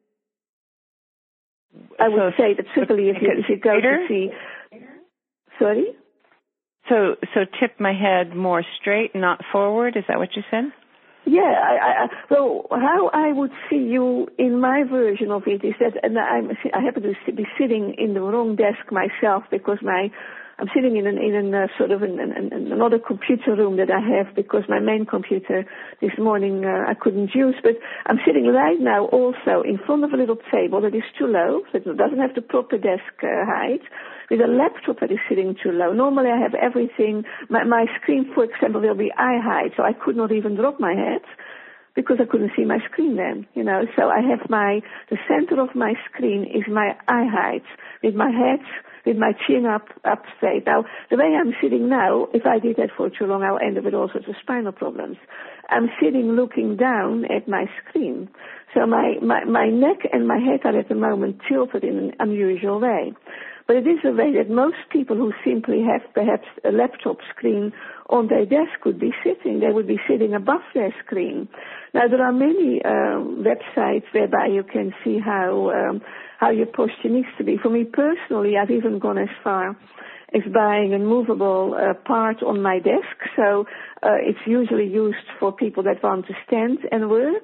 I would so say that simply if you, if you go to see... Sorry? So, so tip my head more straight, not forward. Is that what you said? Yeah. I, I, well, how I would see you in my version of it is that, and I'm, I happen to be sitting in the wrong desk myself because my, I'm sitting in an in an uh, sort of an, an, an, another computer room that I have because my main computer this morning uh, I couldn't use. But I'm sitting right now also in front of a little table that is too low, so it doesn't have the proper desk uh, height, with a laptop that is sitting too low. Normally I have everything. My, my screen, for example, will be eye height, so I could not even drop my head because I couldn't see my screen then, you know. So I have my, the center of my screen is my eye height with my head, with my chin up, up straight. Now, the way I'm sitting now, if I did that for too long, I'll end up with all sorts of spinal problems. I'm sitting looking down at my screen. So my, my, my neck and my head are at the moment tilted in an unusual way. But it is a way that most people who simply have perhaps a laptop screen on their desk would be sitting. They would be sitting above their screen. Now, there are many um, websites whereby you can see how um, how your posture needs to be. For me personally, I've even gone as far as buying a movable uh, part on my desk. So uh, it's usually used for people that want to stand and work.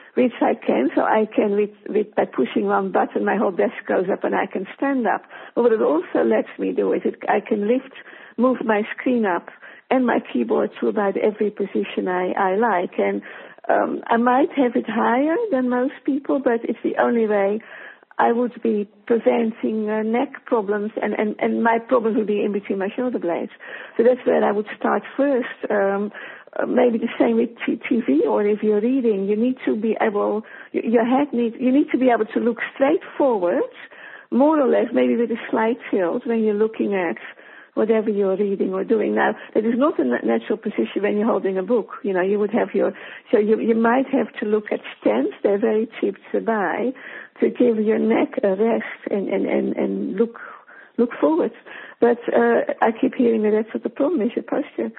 which I can. So I can, with, with by pushing one button, my whole desk goes up and I can stand up. But what it also lets me do is it, I can lift, move my screen up and my keyboard to about every position I, I like. And um, I might have it higher than most people, but it's the only way I would be preventing uh, neck problems, and, and, and my problems would be in between my shoulder blades. So that's where I would start first. Um, uh, maybe the same with t- TV, or if you're reading, you need to be able, your head needs, you need to be able to look straight forward, more or less, maybe with a slight tilt when you're looking at whatever you're reading or doing. Now, that is not a natural position when you're holding a book. You know, you would have your, so you, you might have to look at stands. They're very cheap to buy to give your neck a rest and, and, and, and look, look forward. But, uh, I keep hearing that that's what the problem is, your posture.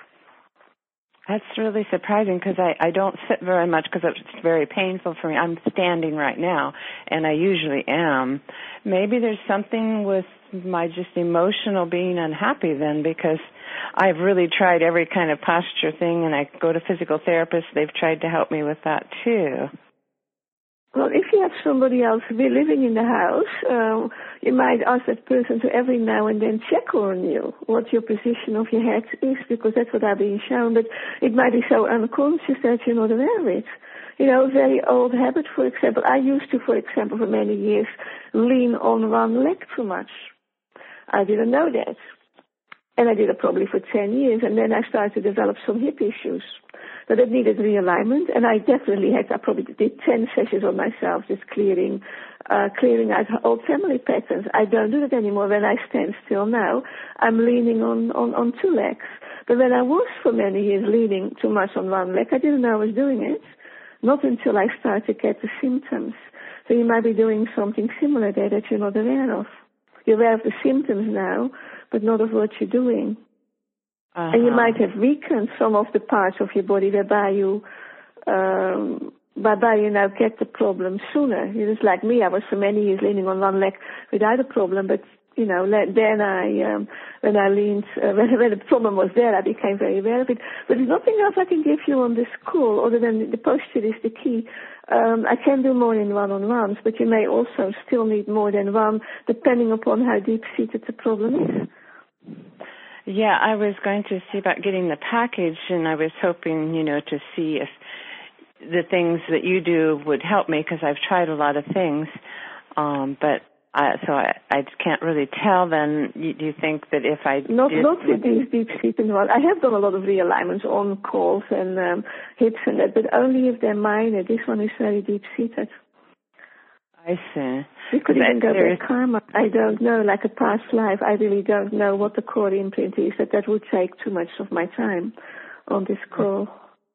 That's really surprising because I, I don't sit very much because it's very painful for me. I'm standing right now, and I usually am. Maybe there's something with my just emotional being unhappy then, because I've really tried every kind of posture thing, and I go to physical therapists. They've tried to help me with that too. Well, if you have somebody else living in the house, uh, you might ask that person to every now and then check on you what your position of your head is, because that's what I've been shown. But it might be so unconscious that you're not aware of it. You know, a very old habit, for example. I used to, for example, for many years, lean on one leg too much. I didn't know that. And I did it probably for ten years, and then I started to develop some hip issues. So that needed realignment, and I definitely had, I probably did ten sessions on myself, just clearing, uh, clearing out old family patterns. I don't do that anymore. When I stand still now, I'm leaning on, on, on two legs. But when I was for many years leaning too much on one leg, I didn't know I was doing it. Not until I started to get the symptoms. So you might be doing something similar there that you're not aware of. You're aware of the symptoms now, but not of what you're doing. Uh-huh. And you might have weakened some of the parts of your body whereby you, um, whereby you now get the problem sooner. It is like me. I was for many years leaning on one leg without a problem, but you know, then I, um, when I leaned, uh, when, when the problem was there, I became very aware of it. But there's nothing else I can give you on this call other than the posture is the key. Um, I can do more in one-on-ones, but you may also still need more than one, depending upon how deep-seated the problem is. Yeah, I was going to see about getting the package, and I was hoping, you know, to see if the things that you do would help me, because I've tried a lot of things, um, but I, so I, I can't really tell. Then, you, do you think that if I not did, not with these deep seated ones? I have done a lot of realignments on calls and um, hips and that, but only if they're minor. This one is very deep seated. I see. We could even go back karma. I don't know, like a past life. I really don't know what the core imprint is. That that would take too much of my time on this call.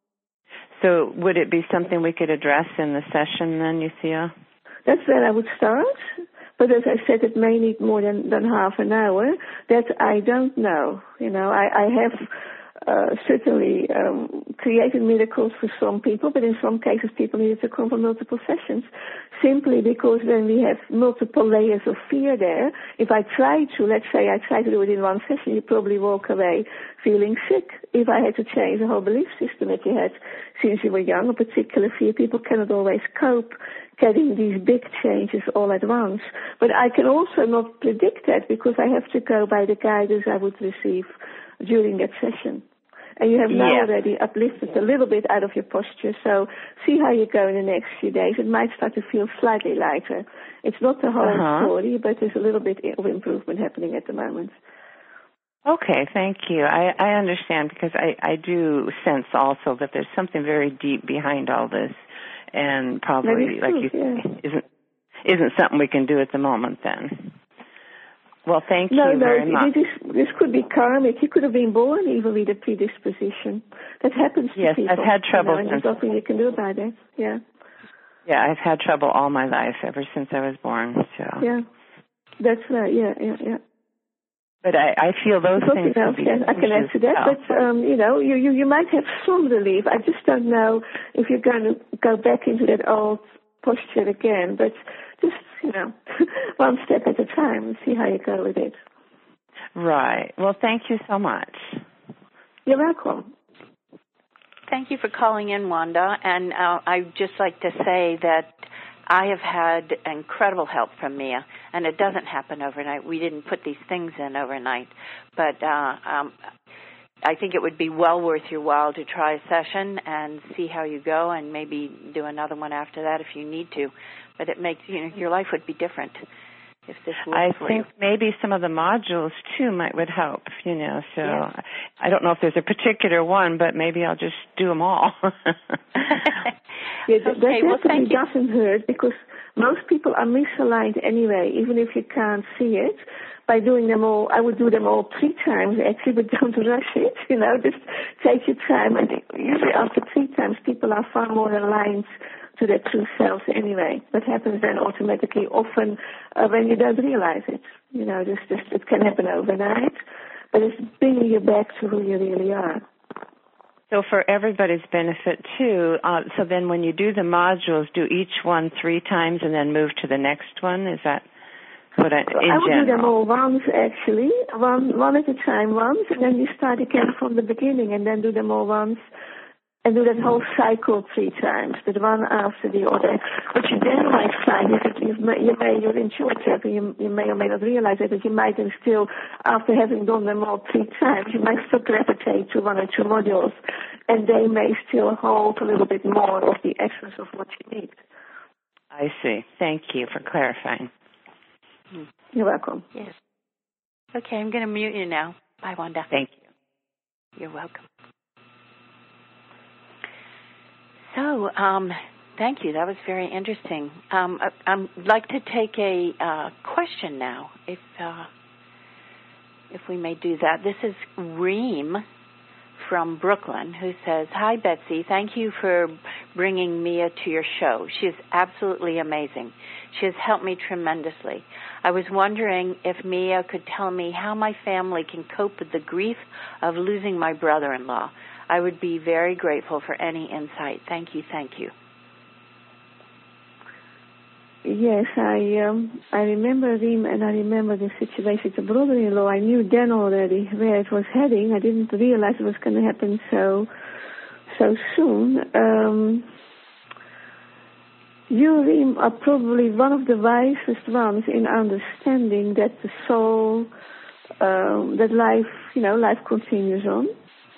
So would it be something we could address in the session then, Yuthia? That's where I would start. But as I said, it may need more than, than half an hour. That I don't know. You know, I, I have uh, certainly um, created miracles for some people, but in some cases people needed to come for multiple sessions, simply because when we have multiple layers of fear there, if I try to, let's say I try to do it in one session, you probably walk away feeling sick. If I had to change the whole belief system that you had since you were young, a particular fear, people cannot always cope getting these big changes all at once. But I can also not predict that because I have to go by the guidance I would receive during that session. And you have now yeah. already uplifted a little bit out of your posture, so see how you go in the next few days. It might start to feel slightly lighter. It's not the whole uh-huh. story, but there's a little bit of improvement happening at the moment. Okay, thank you. I, I understand, because I, I do sense also that there's something very deep behind all this, and probably, like you yeah. say, isn't isn't something we can do at the moment then. Well, thank no, you no, very much. This, this could be karmic. You could have been born even with a predisposition. That happens to yes, people. Yes, I've had trouble. You know, and there's nothing you can do about it. Yeah. Yeah, I've had trouble all my life, ever since I was born. So. Yeah, that's right. Yeah, yeah, yeah. But I, I feel those Something things. Else, yes, I can answer that. Well. But um, you know, you, you you might have some relief. I just don't know if you're going to go back into that old posture again. But just, you know, one step at a time and see how you go with it. Right. Well, thank you so much. You're welcome. Thank you for calling in, Wanda. And uh, I'd just like to say that I have had incredible help from Mia, and it doesn't happen overnight. We didn't put these things in overnight. But uh, um, I think it would be well worth your while to try a session and see how you go, and maybe do another one after that if you need to. But it makes, you know, your life would be different if this worked I for think you. maybe some of the modules, too, might would help, you know. So yeah. I don't know if there's a particular one, but maybe I'll just do them all. Yeah, that, okay, that well, definitely thank you. doesn't hurt, because most people are misaligned anyway, even if you can't see it. By doing them all, I would do them all three times actually, but don't rush it, you know, just take your time. And usually after three times, people are far more aligned to their true selves anyway. That happens then automatically, often uh, when you don't realize it. You know, just, just it can happen overnight, but it's bringing you back to who you really are. So for everybody's benefit, too, uh, so then when you do the modules, do each one three times and then move to the next one? Is that what I, in well, I would general? do them all once, actually, one, one at a time once, and then you start again from the beginning and then do them all once. And do that whole cycle three times, but one after the other. What you then might find is that you may, you may, you're intuitive, and you, you may or may not realize it, but you might then still, after having done them all three times, you might still gravitate to one or two modules, and they may still hold a little bit more of the essence of what you need. I see. Thank you for clarifying. You're welcome. Yes. Okay, I'm going to mute you now. Bye, Wanda. Thank you. You're welcome. So, um, thank you. That was very interesting. Um, I, I'd like to take a uh, question now, if uh, if we may do that. This is Reem from Brooklyn, who says, "Hi, Betsy. Thank you for bringing Mia to your show. She is absolutely amazing. She has helped me tremendously. I was wondering if Mia could tell me how my family can cope with the grief of losing my brother-in-law. I would be very grateful for any insight. Thank you, thank you." Yes, I um, I remember Reem, and I remember the situation with the brother-in-law. I knew then already where it was heading. I didn't realize it was going to happen so so soon. Um, you, Reem, are probably one of the wisest ones in understanding that the soul, um, that life, you know, life continues on.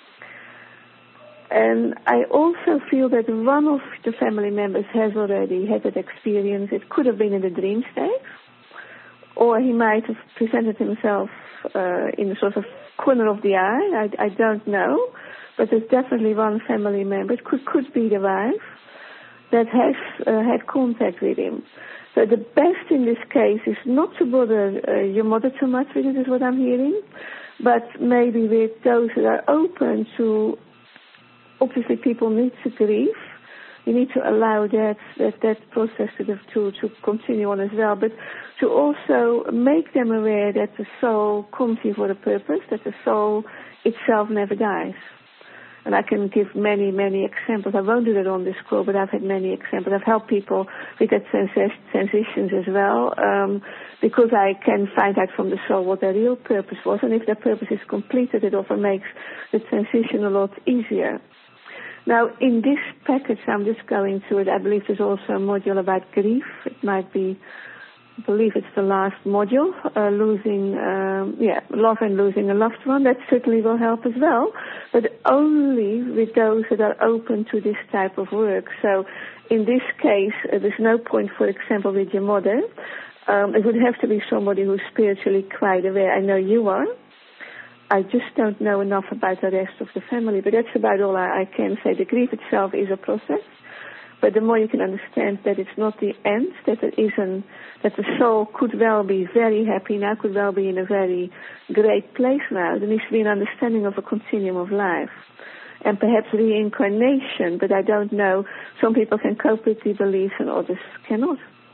And I also feel that one of the family members has already had that experience. It could have been in the dream state, or he might have presented himself uh, in a sort of corner of the eye. I, I don't know, but there's definitely one family member. It could, could be the wife that has uh, had contact with him. So the best in this case is not to bother uh, your mother too much with it, is what I'm hearing, but maybe with those that are open to. Obviously, people need to grieve. You need to allow that that, that process to, to to continue on as well, but to also make them aware that the soul comes here for a purpose, that the soul itself never dies. And I can give many, many examples. I won't do that on this call, but I've had many examples. I've helped people with that transitions as well, um, because I can find out from the soul what their real purpose was. And if their purpose is completed, it often makes the transition a lot easier. Now, in this package, I'm just going through it. I believe there's also a module about grief. It might be, I believe it's the last module, uh, losing, um, yeah, love and losing a loved one. That certainly will help as well, but only with those that are open to this type of work. So in this case, uh, there's no point, for example, with your mother. Um, it would have to be somebody who's spiritually quite aware. I know you are. I just don't know enough about the rest of the family, but that's about all I, I can say. The grief itself is a process, but the more you can understand that it's not the end, that it isn't, that the soul could well be very happy now, could well be in a very great place now. There needs to be an understanding of a continuum of life, and perhaps reincarnation, but I don't know. Some people can cope with the beliefs and others cannot.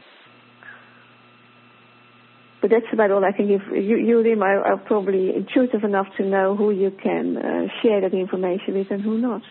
But that's about all I can give. You, you Reem, are, are probably intuitive enough to know who you can uh, share that information with and who not.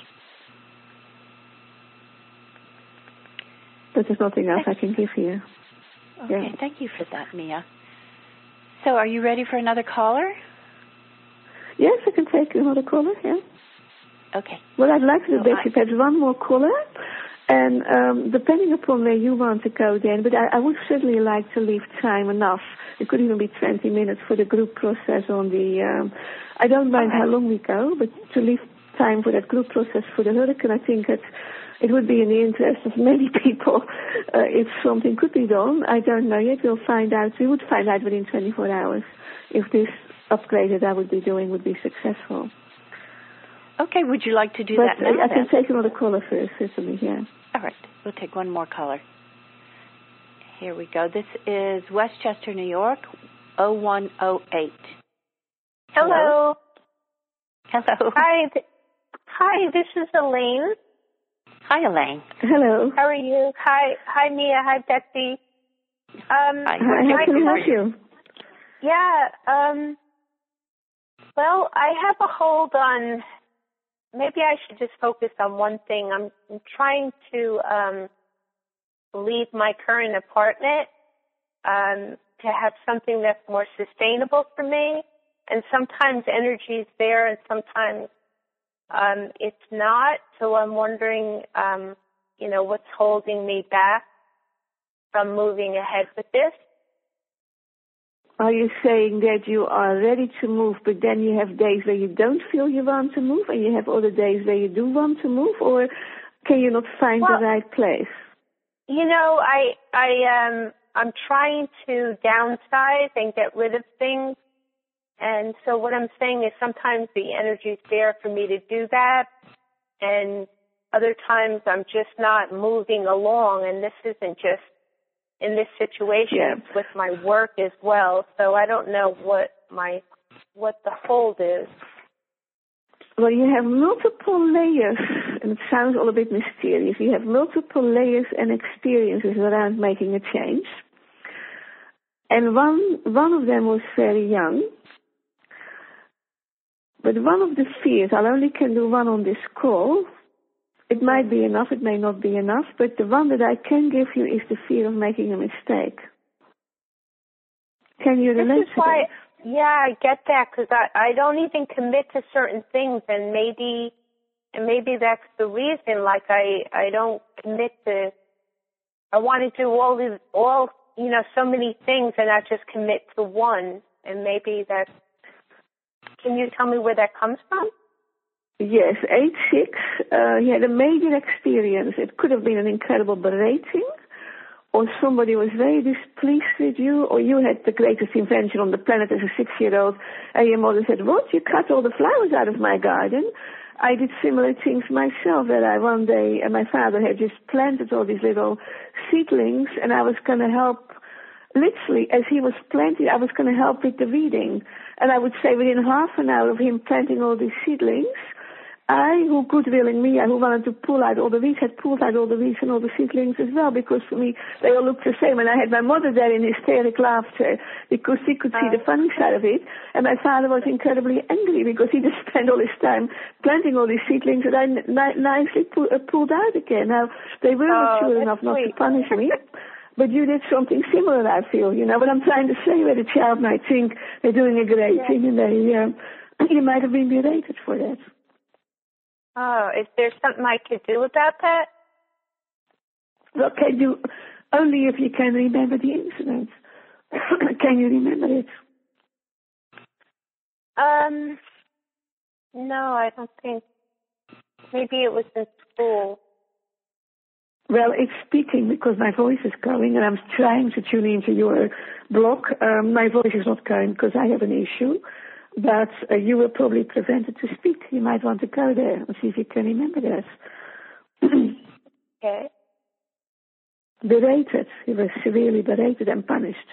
But there's nothing else I can give you. Okay, yeah. Thank you for that, Mia. So are you ready for another caller? Yes, I can take another caller, yeah. Okay. Well, I'd like to So bet I- if there's one more caller, and um, depending upon where you want to go then, but I, I would certainly like to leave time enough. It could even be twenty minutes for the group process on the, um, I don't mind Okay. how long we go, but to leave time for that group process for the hurricane, I think it, it would be in the interest of many people uh, if something could be done. I don't know yet. We'll find out. We would find out within twenty-four hours if this upgrade that I would be doing would be successful. Okay, would you like to do But that now? I can then? take another caller first, certainly, yeah. All right, we'll take one more caller. Here we go. This is Westchester, New York, oh one oh eight. Hello. Hello. Hi. Th- Hi, this is Elaine. Hi, Elaine. Hello. How are you? Hi. Hi, Mia. Hi, Betsy. Um, Hi. Hi, how I can I just- help you? Yeah. Um, well, I have a hold on. Maybe I should just focus on one thing. I'm, I'm trying to um, leave my current apartment um, to have something that's more sustainable for me. And sometimes energy is there, and sometimes um, it's not. So I'm wondering, um, you know, what's holding me back from moving ahead with this. Are you saying that you are ready to move, but then you have days where you don't feel you want to move, and you have other days where you do want to move, or can you not find Well, the right place? You know, I I um I'm trying to downsize and get rid of things, and so what I'm saying is sometimes the energy is there for me to do that, and other times I'm just not moving along, and this isn't just in this situation, Yeah. it's with my work as well. So I don't know what my what the hold is. Well, you have multiple layers, and it sounds all a bit mysterious. You have multiple layers and experiences around making a change. And one one of them was very young. But one of the fears, I only can do one on this call. It might be enough, it may not be enough, but the one that I can give you is the fear of making a mistake. Can you relate This is to why, that? yeah, I get that, because I, I don't even commit to certain things, and maybe and maybe that's the reason. Like I, I don't commit to. I want to do all these, all you know, so many things, and not just commit to one. And maybe that's. Can you tell me where that comes from? Yes, age six, uh, he had a major experience. It could have been an incredible berating, or somebody was very displeased with you, or you had the greatest invention on the planet as a six-year-old, and your mother said, "What? You cut all the flowers out of my garden?" I did similar things myself, that I one day, and my father had just planted all these little seedlings, and I was going to help. Literally, as he was planting, I was going to help with the weeding. And I would say within half an hour of him planting all these seedlings, I, who good-willing me, who wanted to pull out all the weeds, had pulled out all the weeds and all the seedlings as well, because for me, they all looked the same. And I had my mother there in hysteric laughter, because she could see the funny side of it. And my father was incredibly angry, because he just spent all his time planting all these seedlings that I n- nicely pu- uh, pulled out again. Now, they were Oh, mature that's enough not sweet. to punish me. But you did something similar, I feel, you know. What I'm trying to say, where the child might think they're doing a great Yeah. thing, and they, um, you might have been berated for that. Oh, is there something I could do about that? Well, can you, only if you can remember the incident. Can you remember it? Um, no, I don't think. Maybe it was in school. Well, it's speaking because my voice is going, and I'm trying to tune into your block. Um, my voice is not going because I have an issue, but uh, you were probably prevented to speak. You might want to go there and see if you can remember that. Okay. Berated. He was severely berated and punished.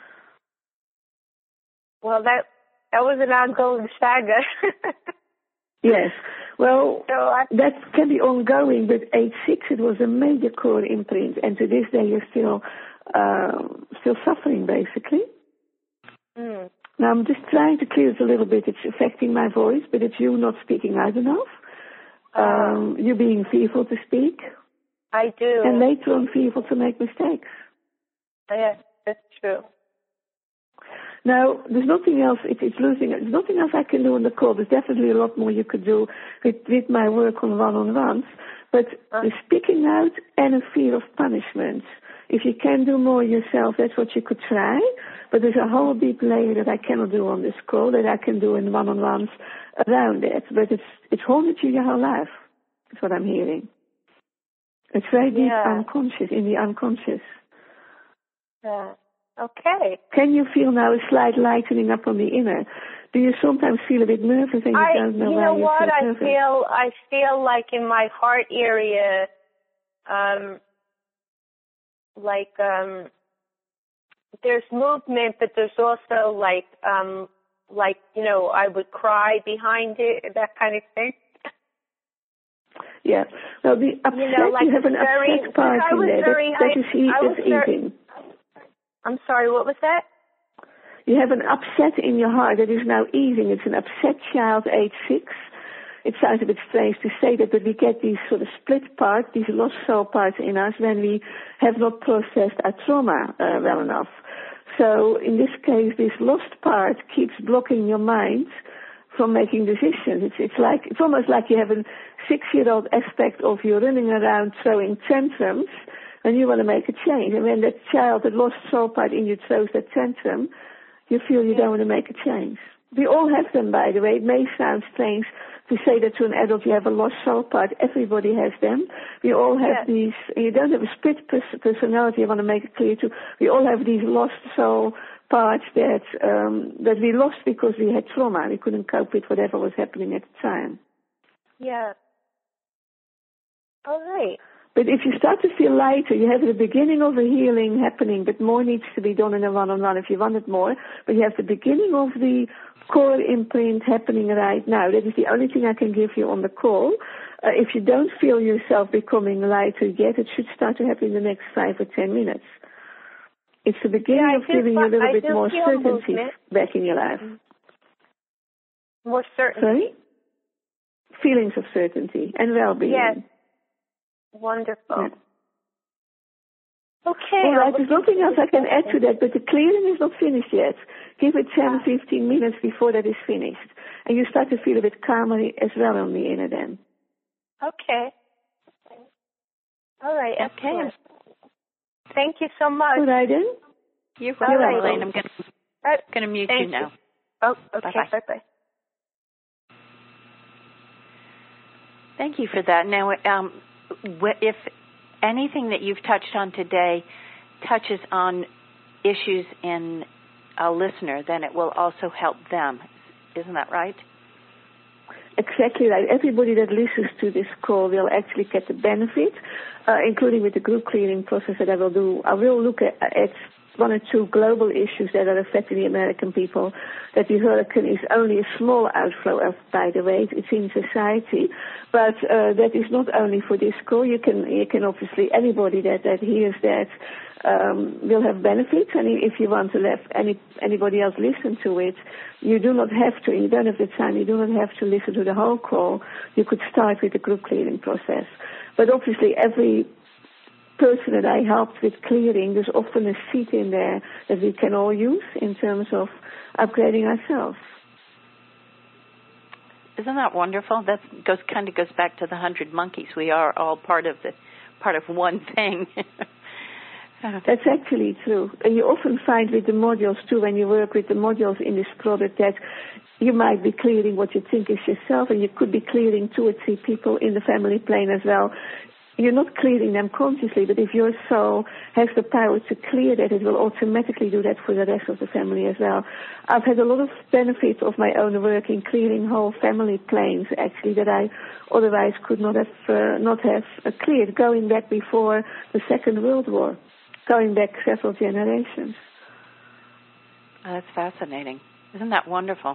Well, that that was an ongoing saga. Yes. Well, So I, that can be ongoing, but age six, it was a major core imprint, and to this day, you're still uh, still suffering, basically. mm, Now, I'm just trying to clear it a little bit. It's affecting my voice, but it's you not speaking out enough. Um, you being fearful to speak, I do. and later on fearful to make mistakes. Yes, that's true. No, there's nothing else. It, it's losing. There's nothing else I can do on the call. There's definitely a lot more you could do with, with my work on one-on-ones. But uh. the speaking out and a fear of punishment. If you can do more yourself, that's what you could try. But there's a whole deep layer that I cannot do on this call that I can do in one-on-ones around it. But it's it's haunted you your whole life. That's what I'm hearing. It's very deep yeah. unconscious, in the unconscious. Yeah. Okay. Can you feel now a slight lightening up on the inner? Do you sometimes feel a bit nervous and you I, don't know you why know you what? feel I nervous? feel I feel like in my heart area, um, like um, there's movement, but there's also like um, like you know, I would cry behind it, that kind of thing. Yeah. Well, the upset, you, know, like you have an very, upset part in there. Very, that, that is e- I was that's very, eating. I'm sorry, what was that? You have an upset in your heart that is now easing. It's an upset child, age six. It sounds a bit strange to say that, but we get these sort of split parts, these lost soul parts in us when we have not processed our trauma uh, well enough. So in this case, this lost part keeps blocking your mind from making decisions. It's, it's like, it's almost like you have a six-year-old aspect of you running around throwing tantrums and you want to make a change. And when that child, that lost soul part in you throws that tantrum, you feel you don't want to make a change. We all have them, by the way. It may sound strange to say that to an adult you have a lost soul part. Everybody has them. We all have yeah. these, you don't have a split pers- personality, I want to make it clear too. We all have these lost soul parts that um, that we lost because we had trauma. We couldn't cope with whatever was happening at the time. Yeah. All right. But if you start to feel lighter, you have the beginning of a healing happening, but more needs to be done in a one-on-one if you want it more. But you have the beginning of the core imprint happening right now. That is the only thing I can give you on the call. Uh, if you don't feel yourself becoming lighter yet, it should start to happen in the next five or ten minutes. It's the beginning yeah, of giving you a little I bit more certainty movement. back in your life. More certainty. Sorry? Feelings of certainty and well-being. Yes. Wonderful. Yeah. Okay. All right, there's nothing else I can add to that, but the clearing is not finished yet. Give it ten, fifteen minutes before that is finished. And you start to feel a bit calmer as well on the inner then. Okay. All right. Okay. Excellent. Thank you so much. All right, then. You're welcome, right. Elaine. I'm going to mute you now. You. Oh, okay. Bye-bye. Bye-bye. Thank you for that. Now, um, if anything that you've touched on today touches on issues in a listener, then it will also help them. Isn't that right? Exactly right. Everybody that listens to this call will actually get the benefit, uh, including with the group clearing process that I will do. I will look at, at one or two global issues that are affecting the American people. That the hurricane is only a small outflow of, by the way, it's in society. But uh, that is not only for this call. You can, you can obviously, anybody that, that hears that um, will have benefits. And if you want to let any, anybody else listen to it, you do not have to, you don't have the time, you do not have to listen to the whole call. You could start with the group clearing process. But obviously every person that I helped with clearing, there's often a seed in there that we can all use in terms of upgrading ourselves. Isn't that wonderful? That goes kind of goes back to the hundred monkeys. We are all part of the part of one thing. That's actually true. And you often find with the modules too, when you work with the modules in this product, that you might be clearing what you think is yourself, and you could be clearing two or three people in the family plane as well. You're not clearing them consciously, but if your soul has the power to clear that, it will automatically do that for the rest of the family as well. I've had a lot of benefit of my own work in clearing whole family planes, actually, that I otherwise could not have uh, not have uh, cleared, going back before the Second World War, going back several generations. Oh, that's fascinating. Isn't that wonderful?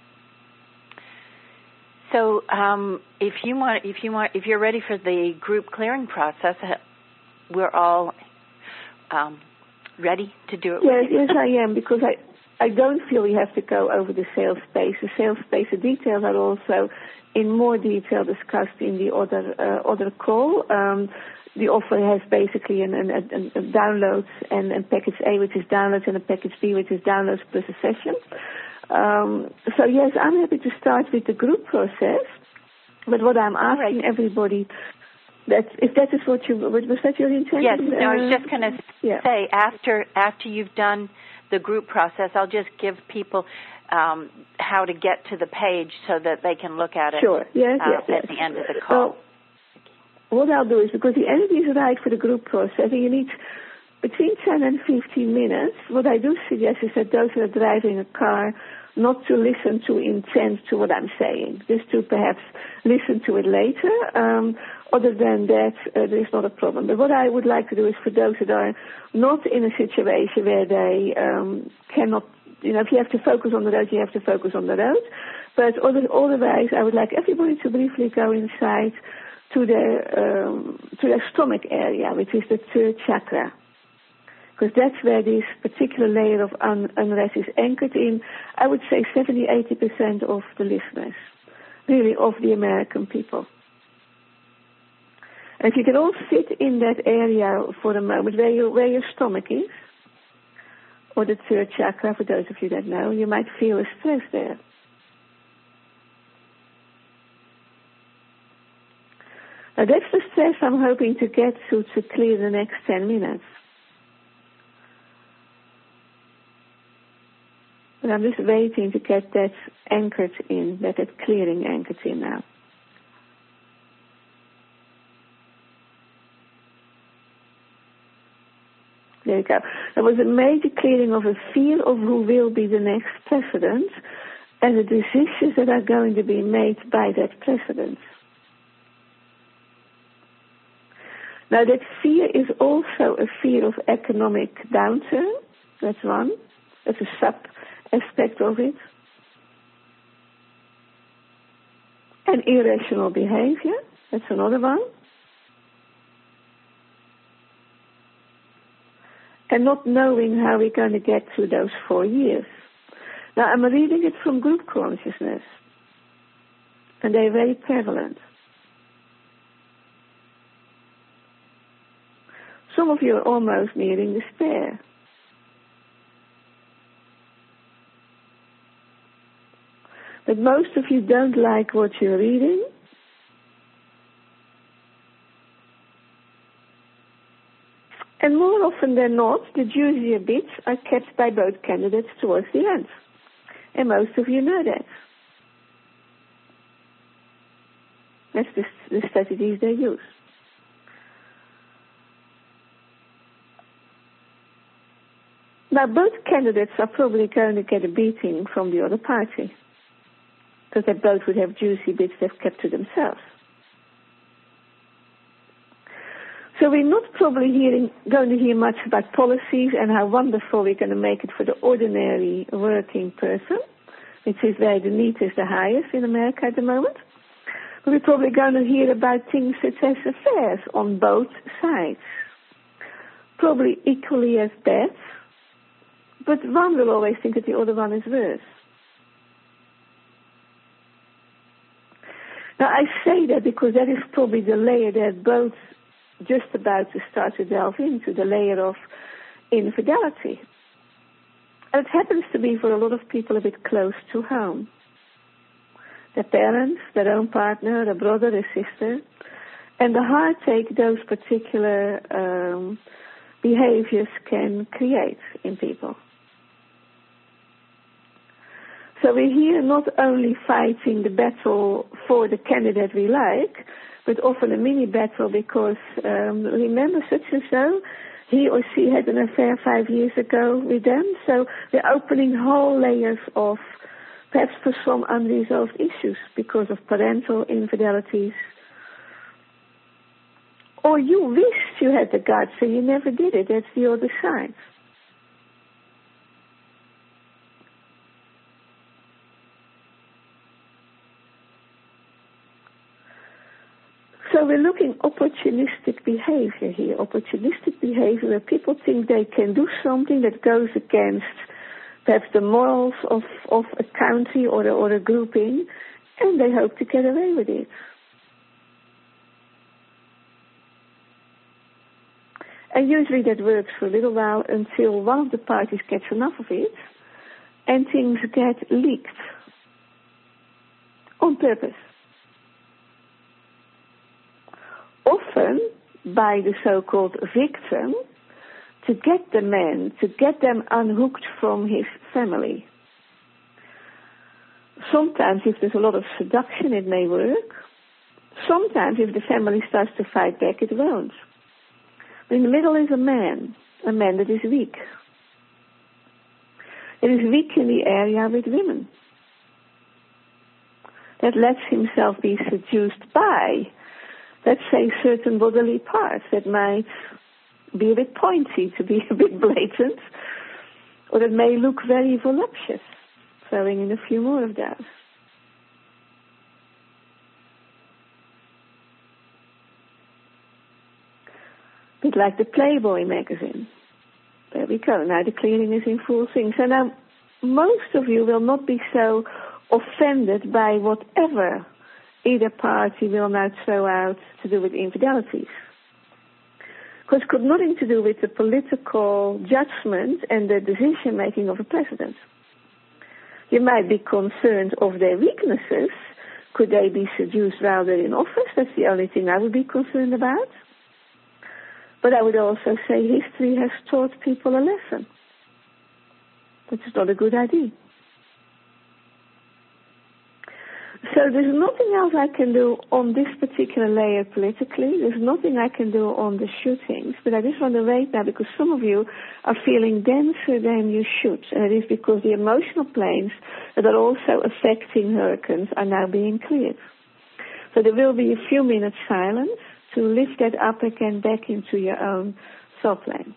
So, um, if you want, if you want, if you're ready for the group clearing process, we're all um, ready to do it. Yes, yes, I am, because I, I don't feel we have to go over the sales space. The sales space, the details are also in more detail discussed in the other uh, other call. Um, the offer has basically an, an, an, a downloads and, and package A, which is downloads, and a package B, which is downloads plus a session. Um, so yes, I'm happy to start with the group process. But what I'm asking right. everybody, that if that is what you, was that your intention? Yes, no, I was just going to yeah. say, after after you've done the group process, I'll just give people um, how to get to the page so that they can look at it sure. yes, uh, yes, at yes. the end of the call. So what I'll do is, because the energy is right for the group process, and you need between ten and fifteen minutes, what I do suggest is that those who are driving a car not to listen too intent to what I'm saying, just to perhaps listen to it later. Um, other than that, uh, there's not a problem. But what I would like to do is for those that are not in a situation where they um, cannot, you know, if you have to focus on the road, you have to focus on the road. But other, otherwise, I would like everybody to briefly go inside to their, um, to their stomach area, which is the third chakra. Because that's where this particular layer of un- unrest is anchored in, I would say seventy, eighty percent of the listeners, really of the American people. And if you can all sit in that area for a moment, where, you, where your stomach is, or the third chakra, for those of you that know, you might feel a stress there. Now that's the stress I'm hoping to get to to clear the next ten minutes. But I'm just waiting to get that anchored in, that, that clearing anchored in now. There you go. There was a major clearing of a fear of who will be the next president and the decisions that are going to be made by that president. Now that fear is also a fear of economic downturn. That's one. That's a sub aspect of it. And irrational behavior, that's another one. And not knowing how we're going to get through those four years. Now, I'm reading it from group consciousness, and they're very prevalent. Some of you are almost nearing despair. But most of you don't like what you're reading. And more often than not, the juicier bits are kept by both candidates towards the end. And most of you know that. That's the, the strategies they use. Now, both candidates are probably going to get a beating from the other party, because they both would have juicy bits they've kept to themselves. So we're not probably hearing, going to hear much about policies and how wonderful we're going to make it for the ordinary working person, which is where the need is the highest in America at the moment. But we're probably going to hear about things such as affairs on both sides, probably equally as bad, but one will always think that the other one is worse. Now, I say that because that is probably the layer they're both just about to start to delve into, the layer of infidelity. And it happens to be for a lot of people a bit close to home. Their parents, their own partner, a brother, a sister, and the heartache those particular um, behaviors can create in people. So we're here not only fighting the battle for the candidate we like, but often a mini battle because, um, remember such and so, he or she had an affair five years ago with them. So we're opening whole layers of, perhaps for some unresolved issues because of parental infidelities. Or you wished you had the guts and you never did it. That's the other side. So we're looking opportunistic behavior here, opportunistic behavior where people think they can do something that goes against perhaps the morals of, of a country or a, or a grouping, and they hope to get away with it. And usually that works for a little while until one of the parties gets enough of it and things get leaked on purpose. Often by the so-called victim, to get the man, to get them unhooked from his family. Sometimes if there's a lot of seduction, it may work. Sometimes if the family starts to fight back, it won't. But in the middle is a man, a man that is weak. It is weak in the area with women. That lets himself be seduced by, let's say, certain bodily parts that might be a bit pointy, to be a bit blatant, or that may look very voluptuous, throwing in a few more of those. Bit like the Playboy magazine. There we go. Now the clearing is in full swing. So now most of you will not be so offended by whatever either party will now throw out to do with infidelities. Because it's got nothing to do with the political judgment and the decision making of a president. You might be concerned of their weaknesses. Could they be seduced while they're in office? That's the only thing I would be concerned about. But I would also say history has taught people a lesson. That's not a good idea. So there's nothing else I can do on this particular layer politically. There's nothing I can do on the shootings. But I just want to wait now because some of you are feeling denser than you should. And it is because the emotional planes that are also affecting hurricanes are now being cleared. So there will be a few minutes silence to lift that up again back into your own soul plane.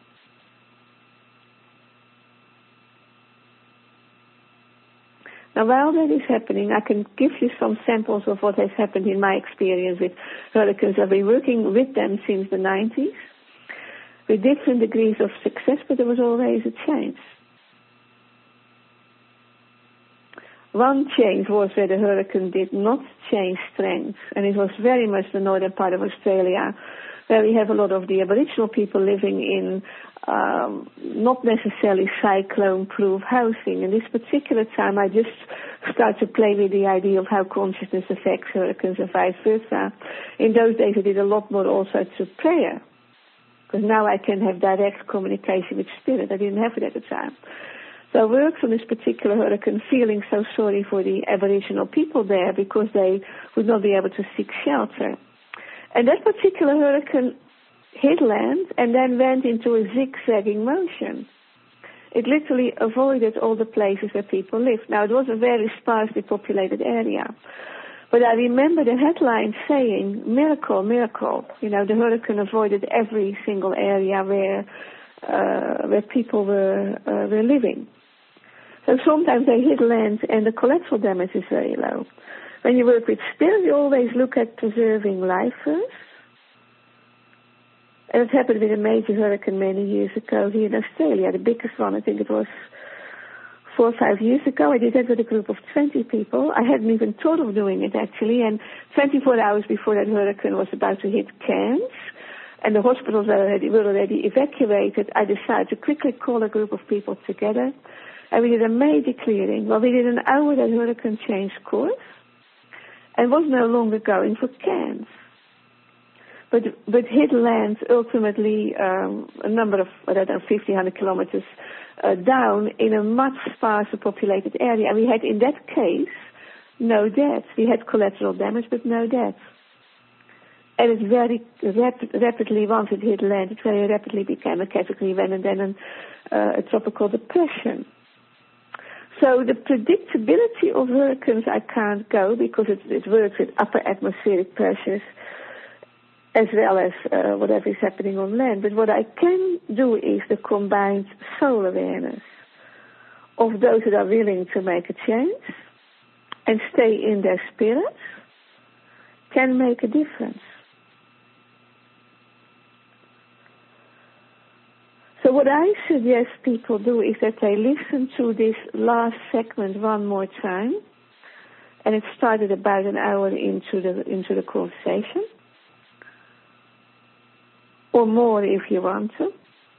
Now, while that is happening, I can give you some samples of what has happened in my experience with hurricanes. I've been working with them since the nineties, with different degrees of success, but there was always a change. One change was where the hurricane did not change strength, and it was very much the northern part of Australia, where we have a lot of the Aboriginal people living in um, not necessarily cyclone-proof housing. And this particular time, I just started to play with the idea of how consciousness affects hurricanes and vice versa. In those days, I did a lot more also to prayer, because now I can have direct communication with spirit. I didn't have it at the time. So I worked on this particular hurricane feeling so sorry for the Aboriginal people there because they would not be able to seek shelter. And that particular hurricane hit land and then went into a zigzagging motion. It literally avoided all the places where people lived. Now, it was a very sparsely populated area. But I remember the headline saying, miracle, miracle. You know, the hurricane avoided every single area where uh, where people were, uh, were living. So sometimes they hit land and the collateral damage is very low. When you work with spirit, you always look at preserving life first. And it happened with a major hurricane many years ago here in Australia, the biggest one, I think it was four or five years ago. I did that with a group of twenty people. I hadn't even thought of doing it, actually. And twenty-four hours before that hurricane was about to hit Cairns, and the hospitals were already, were already evacuated, I decided to quickly call a group of people together. And we did a major clearing. Well, within an hour, that hurricane changed course and was no longer going for Cairns. But, but hit land ultimately um, a number of, I don't know, fifty, one hundred kilometers uh, down in a much sparser populated area. And we had, in that case, no deaths. We had collateral damage, but no deaths. And it very rap- rapidly, once it hit land, it very rapidly became a category one and then an, uh, a tropical depression. So the predictability of hurricanes, I can't go because it, it works with upper atmospheric pressures as well as uh, whatever is happening on land. But what I can do is the combined soul awareness of those that are willing to make a change and stay in their spirit can make a difference. So what I suggest people do is that they listen to this last segment one more time and it started about an hour into the into the conversation, or more if you want to.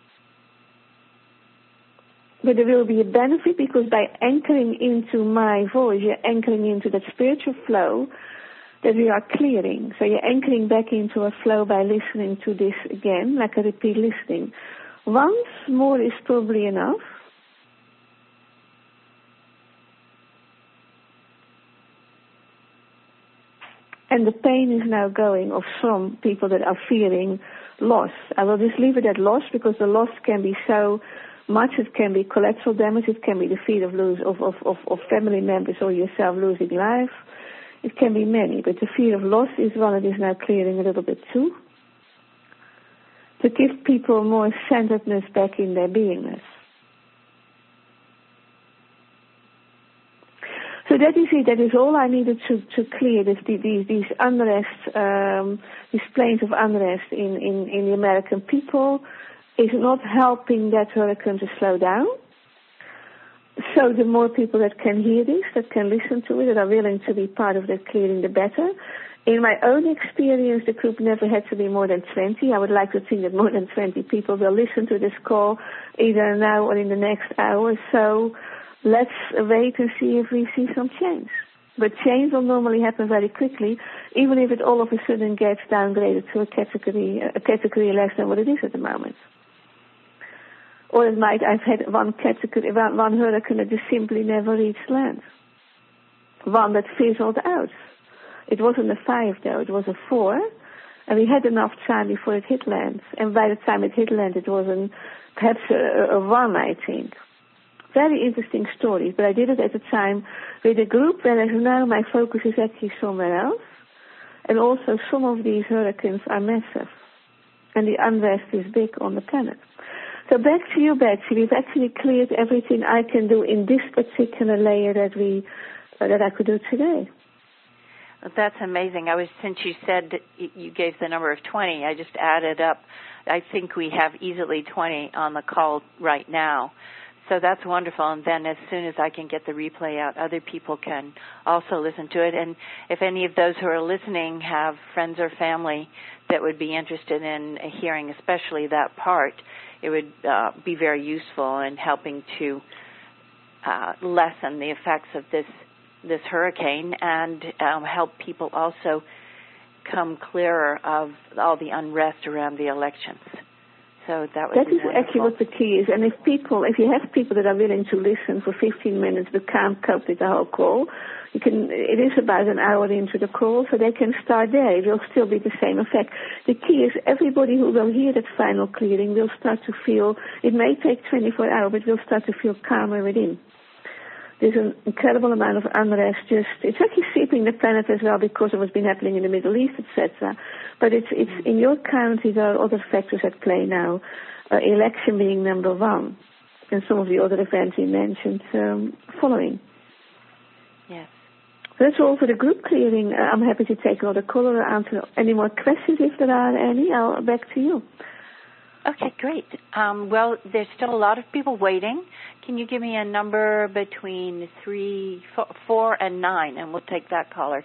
But there will be a benefit, because by anchoring into my voice, you're anchoring into that spiritual flow that we are clearing. So you're anchoring back into a flow by listening to this again, like a repeat listening. Once more is probably enough. And the pain is now going of some people that are feeling loss. I will just leave it at loss, because the loss can be so much. It can be collateral damage. It can be the fear of lose of, of, of, of family members or yourself losing life. It can be many, but the fear of loss is one that is now clearing a little bit too. To give people more centeredness back in their beingness. So that is it. That is all I needed to, to clear. This, these, these unrest, um, these planes of unrest in, in, in the American people is not helping that hurricane to slow down. So the more people that can hear this, that can listen to it, that are willing to be part of that clearing, the better. In my own experience, the group never had to be more than twenty. I would like to think that more than twenty people will listen to this call either now or in the next hour. So let's wait and see if we see some change. But change will normally happen very quickly, even if it all of a sudden gets downgraded to a category, a category less than what it is at the moment. Or it might, I've had one category, one, one hurricane that just simply never reached land. One that fizzled out. It wasn't a five though, it was a four. And we had enough time before it hit land. And by the time it hit land, it was an, perhaps a, a one, I think. Very interesting story, but I did it at a time with a group, whereas now my focus is actually somewhere else. And also some of these hurricanes are massive. And the unrest is big on the planet. So back to you, Betsy. We've actually cleared everything I can do in this particular layer that we uh, that I could do today. Well, that's amazing. I was since you said you gave the number of twenty, I just added up. I think we have easily twenty on the call right now. So that's wonderful. And then as soon as I can get the replay out, other people can also listen to it. And if any of those who are listening have friends or family that would be interested in hearing especially that part, it would uh, be very useful in helping to uh, lessen the effects of this this hurricane and um, help people also come clearer of all the unrest around the elections. So that, that is wonderful. actually what the key is. And if people, if you have people that are willing to listen for fifteen minutes but can't cope with the whole call, you can. It is about an hour into the call, so they can start there. It will still be the same effect. The key is everybody who will hear that final clearing will start to feel. It may take twenty-four hours, but will start to feel calmer within. There's an incredible amount of unrest. Just it's actually sweeping the planet as well because of what's been happening in the Middle East, et cetera. But it's it's in your country there are other factors at play now. Uh, election being number one, and some of the other events you mentioned um, following. Yes. That's all for the group clearing. Uh, I'm happy to take another call or answer any more questions if there are any. I'll back to you. Okay, great. Um, well, there's still a lot of people waiting. Can you give me a number between three, four, four and nine, and we'll take that caller.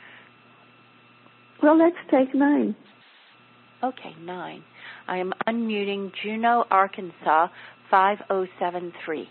Well, let's take nine. Okay, nine. I am unmuting Juneau, Arkansas, five oh seven three.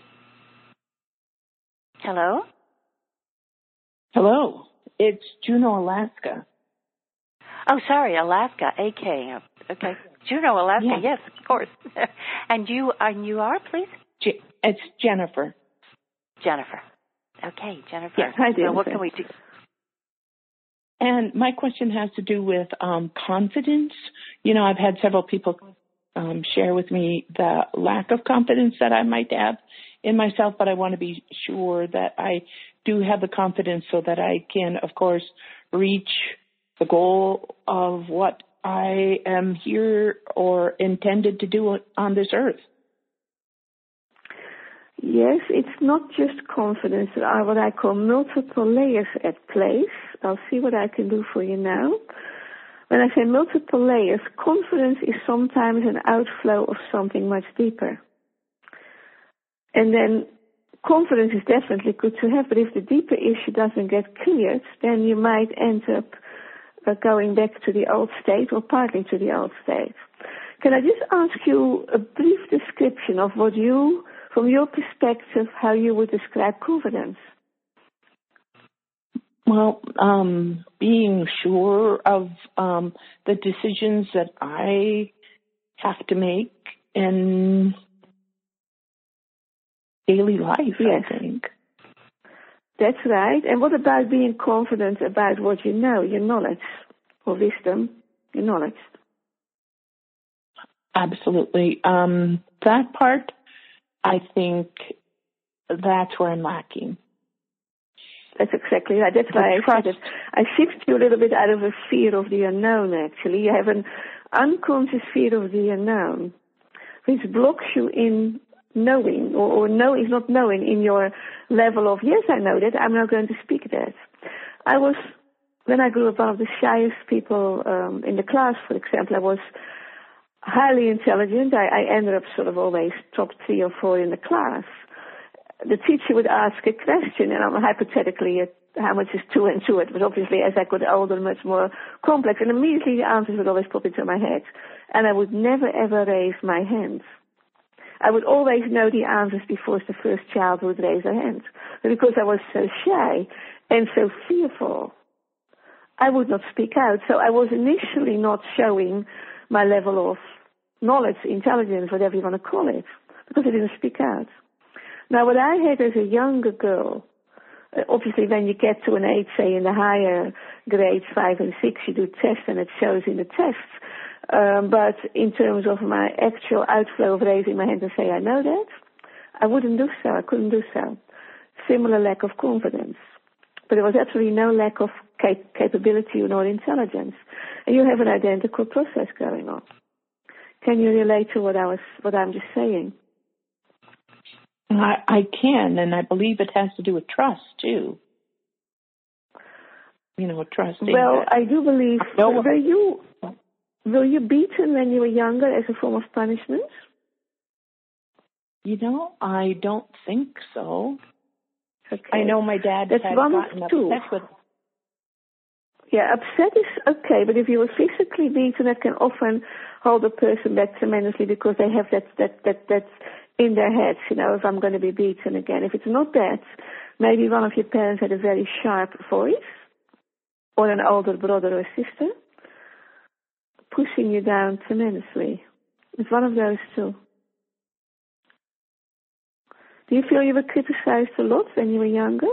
Hello? Hello. It's Juneau, Alaska. Oh, sorry, Alaska, A K. Okay. Juneau, Alaska, yeah. Yes, of course. and you and you are, please? Je- it's Jennifer. Jennifer. Okay, Jennifer. Yes, hi, Jennifer. So what can we do? And my question has to do with um, confidence. You know, I've had several people um, share with me the lack of confidence that I might have in myself, but I want to be sure that I do have the confidence so that I can, of course, reach the goal of what I am here or intended to do on this earth. Yes, it's not just confidence. There are what I call multiple layers at place. I'll see what I can do for you now. When I say multiple layers, confidence is sometimes an outflow of something much deeper. And then confidence is definitely good to have, but if the deeper issue doesn't get cleared, then you might end up uh, going back to the old state or partly to the old state. Can I just ask you a brief description of what you, from your perspective, how you would describe confidence? Well, um, being sure of um, the decisions that I have to make in daily life, yes. I think. That's right. And what about being confident about what you know, your knowledge or wisdom, your knowledge? Absolutely. Um, that part, I think that's where I'm lacking. That's exactly right. That's why I said it. I shift you a little bit out of a fear of the unknown, actually. You have an unconscious fear of the unknown, which blocks you in knowing, or, or know is not knowing in your level of, yes, I know that, I'm not going to speak that. I was, when I grew up, one of the shyest people um, in the class, for example. I was highly intelligent. I, I ended up sort of always top three or four in the class. The teacher would ask a question, and I'm hypothetically, how much is two and two? It was obviously, as I got older, much more complex, and immediately the answers would always pop into my head. And I would never, ever raise my hand. I would always know the answers before the first child would raise their hand. But because I was so shy and so fearful, I would not speak out. So I was initially not showing my level of knowledge, intelligence, whatever you want to call it, because I didn't speak out. Now, what I had as a younger girl, uh, obviously when you get to an age, say in the higher grades, five and six, you do tests and it shows in the tests. Um, but in terms of my actual outflow of raising my hand and say, I know that, I wouldn't do so. I couldn't do so. Similar lack of confidence. But there was absolutely no lack of cap- capability nor intelligence. And you have an identical process going on. Can you relate to what I was, what I'm just saying? I, I can, and I believe it has to do with trust, too. You know, trusting. Well, that I do believe, no, were you, were you beaten when you were younger as a form of punishment? You know, I don't think so. Okay. I know my dad That's had one gotten of two. upset with. Yeah, upset is okay, but if you were physically beaten, that can often hold a person back tremendously because they have that, that, that, that's in their heads, you know, if I'm going to be beaten again. If it's not that, maybe one of your parents had a very sharp voice, or an older brother or sister, pushing you down tremendously. It's one of those two. Do you feel you were criticized a lot when you were younger?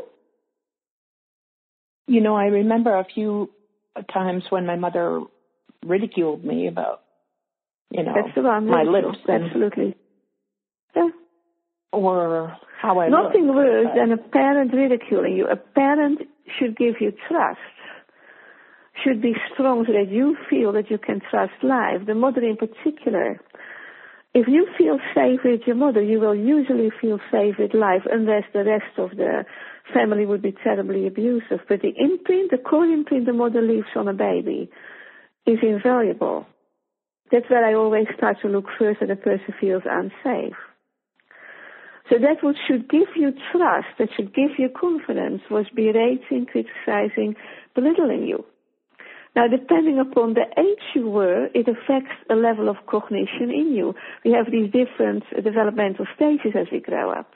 You know, I remember a few times when my mother ridiculed me about, you know, That's the one, my ridicule. lips. And, absolutely. Yeah. Or how I Nothing look. worse than a parent ridiculing you. A parent should give you trust, should be strong so that you feel that you can trust life. The mother in particular. If you feel safe with your mother, you will usually feel safe with life, unless the rest of the family would be terribly abusive. But the imprint, the core imprint the mother leaves on a baby is invaluable. That's where I always start to look first that a person feels unsafe. So that what should give you trust, that should give you confidence, was berating, criticizing, belittling you. Now, depending upon the age you were, it affects a level of cognition in you. We have these different developmental stages as we grow up.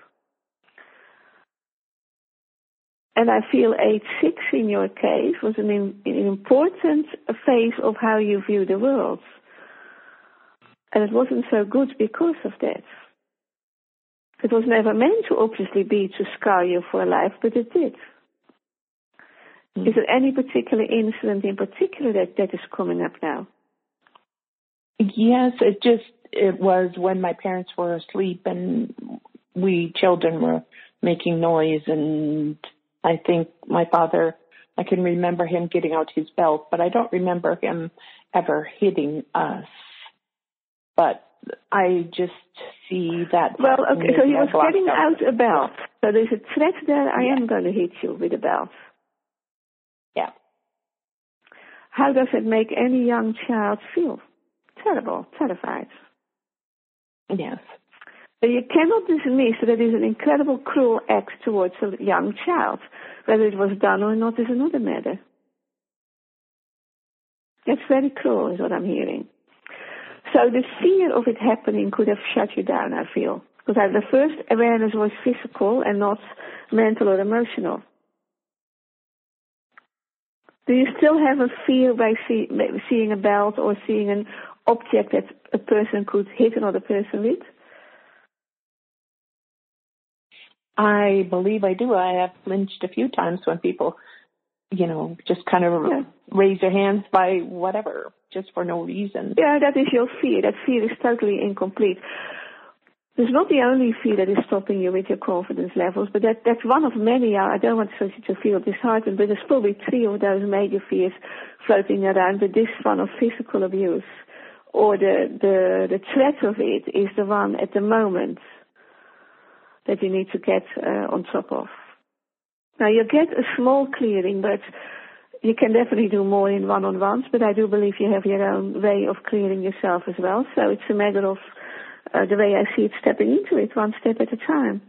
And I feel age six in your case was an, an important phase of how you view the world. And it wasn't so good because of that. It was never meant to obviously be to scar you for life, but it did. Is there any particular incident in particular that, that is coming up now? Yes, it just, it was when my parents were asleep and we children were making noise, and I think my father, I can remember him getting out his belt, but I don't remember him ever hitting us. But I just see that. Well, okay, so he was getting out a belt. So there's a threat there, I yeah. am going to hit you with a belt. Yeah. How does it make any young child feel? Terrible, terrified. Yes. So you cannot dismiss that it is an incredible cruel act towards a young child. Whether it was done or not is another matter. That's very cruel, is what I'm hearing. So the fear of it happening could have shut you down, I feel. Because the first awareness was physical and not mental or emotional. Do you still have a fear by see, seeing a belt or seeing an object that a person could hit another person with? I believe I do. I have flinched a few times when people, you know, just kind of yeah. raise their hands by whatever, just for no reason. Yeah, that is your fear. That fear is totally incomplete. It's not the only fear that is stopping you with your confidence levels, but that, that's one of many. I don't want you to feel disheartened, but there's probably three of those major fears floating around. But this one of physical abuse or the, the, the threat of it is the one at the moment that you need to get uh, on top of. Now, you get a small clearing, but you can definitely do more in one-on-ones, but I do believe you have your own way of clearing yourself as well. So it's a matter of uh, the way I see it, stepping into it, one step at a time.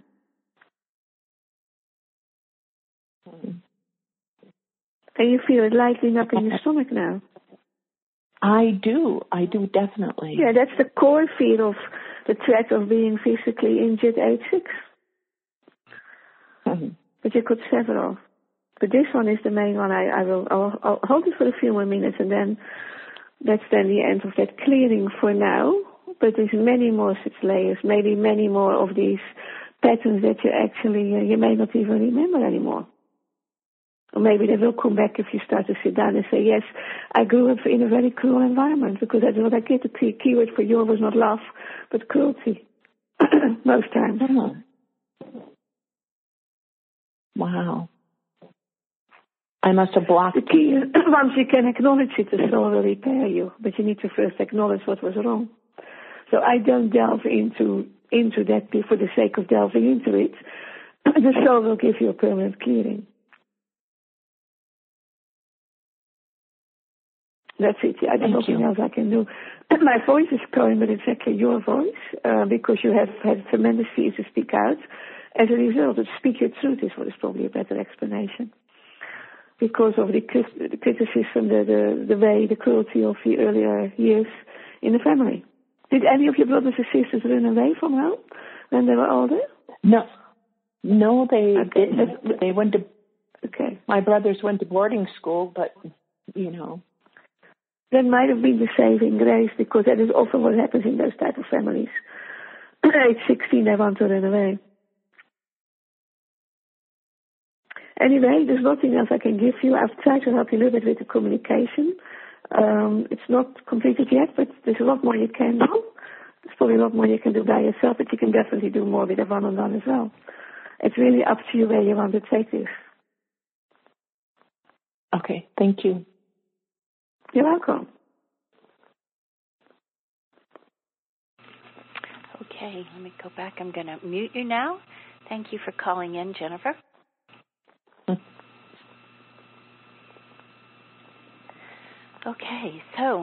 Mm-hmm. And you feel it lightening up in your stomach now? I do. I do, definitely. Yeah, that's the core fear of the threat of being physically injured at age six. Mm-hmm. But you could several. But this one is the main one. I, I will I'll, I'll hold it for a few more minutes, and then that's then the end of that clearing for now. But there's many more such layers, maybe many more of these patterns that you actually, uh, you may not even remember anymore. Or maybe they will come back if you start to sit down and say, yes, I grew up in a very cruel environment, because that's what I get. The key keyword for you was not love, but cruelty. Most times. Oh. Wow. I must have blocked the key is, once you can acknowledge it, the soul will repair you, but you need to first acknowledge what was wrong. So I don't delve into into that for the sake of delving into it. The soul will give you a permanent clearing. That's it. Yeah, there's nothing else I can do. My voice is going, but it's actually your voice, uh, because you have had tremendous fear to speak out. As a result, to speak your truth is what is probably a better explanation. Because of the, the criticism, the, the, the way, the cruelty of the earlier years in the family. Did any of your brothers and sisters run away from home when they were older? No. No, they okay. didn't. They went to, okay. My brothers went to boarding school, but, you know. That might have been the saving grace, because that is often what happens in those type of families. At age sixteen, they want to run away. Anyway, there's nothing else I can give you. I've tried to help you a little bit with the communication. Um, it's not completed yet, but there's a lot more you can do. There's probably a lot more you can do by yourself, but you can definitely do more with a one-on-one as well. It's really up to you where you want to take this. Okay, thank you. You're welcome. Okay, let me go back. I'm going to mute you now. Thank you for calling in, Jennifer. Okay, so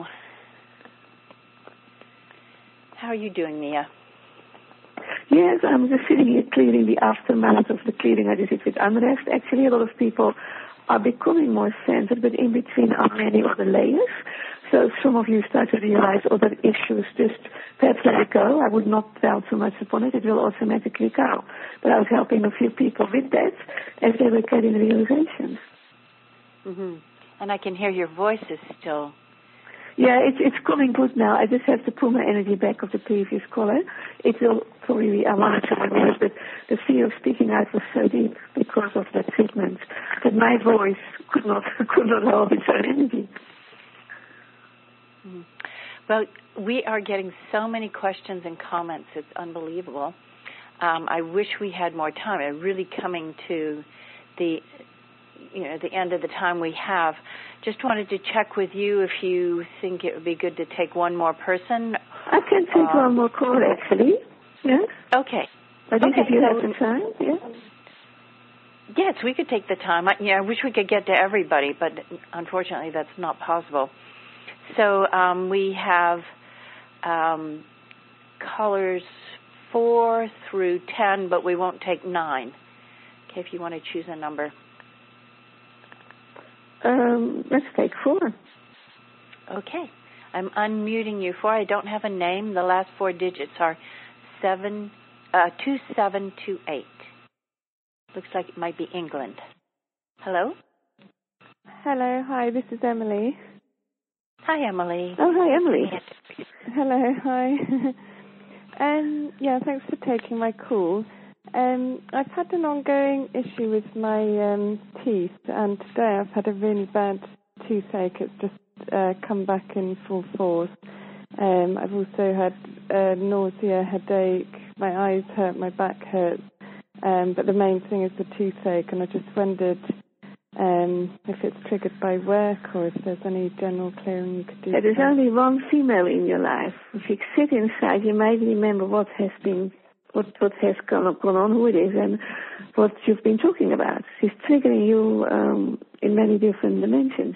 how are you doing, Mia? Yes, I'm just sitting here clearing the aftermath of the clearing I just did with unrest. Actually, a lot of people are becoming more centered, but in between are many other layers. So some of you start to realize other issues, just perhaps let it go. I would not dwell too much upon it. It will automatically go. But I was helping a few people with that as they were getting realizations. Mm-hmm. And I can hear your voice is still... Yeah, it's it's coming good now. I just have to pull my energy back of the previous caller. It will probably be, I want to try minutes, but the fear of speaking out was so deep because of that treatment that my voice could not could not hold its own energy. Mm-hmm. Well, we are getting so many questions and comments. It's unbelievable. Um, I wish we had more time. I'm really coming to the... you know, the end of the time we have. Just wanted to check with you if you think it would be good to take one more person. I can take um, one more call, actually. Yes. Okay. I think okay, if you so, have the time, yes. Yes, we could take the time. I, you know, I wish we could get to everybody, but unfortunately that's not possible. So um, we have um, callers four through ten, but we won't take nine. Okay, if you want to choose a number. Um, let's take four. Okay. I'm unmuting you. Four, I don't have a name. The last four digits are seven, uh, two seven two eight. Looks like it might be England. Hello? Hello, hi, this is Emily. Hi, Emily. Oh, hi, Emily. Hello, hi. um, yeah, thanks for taking my call. Um, I've had an ongoing issue with my um, teeth, and today I've had a really bad toothache. It's just uh, come back in full force. Um, I've also had uh, nausea, headache, my eyes hurt, my back hurts, um, but the main thing is the toothache, and I just wondered um, if it's triggered by work or if there's any general clearing you could do. Yeah, there's only one female in your life. If you sit inside, you might remember what has been, what, what has gone, gone on, who it is, and what you've been talking about. She's triggering you um, in many different dimensions.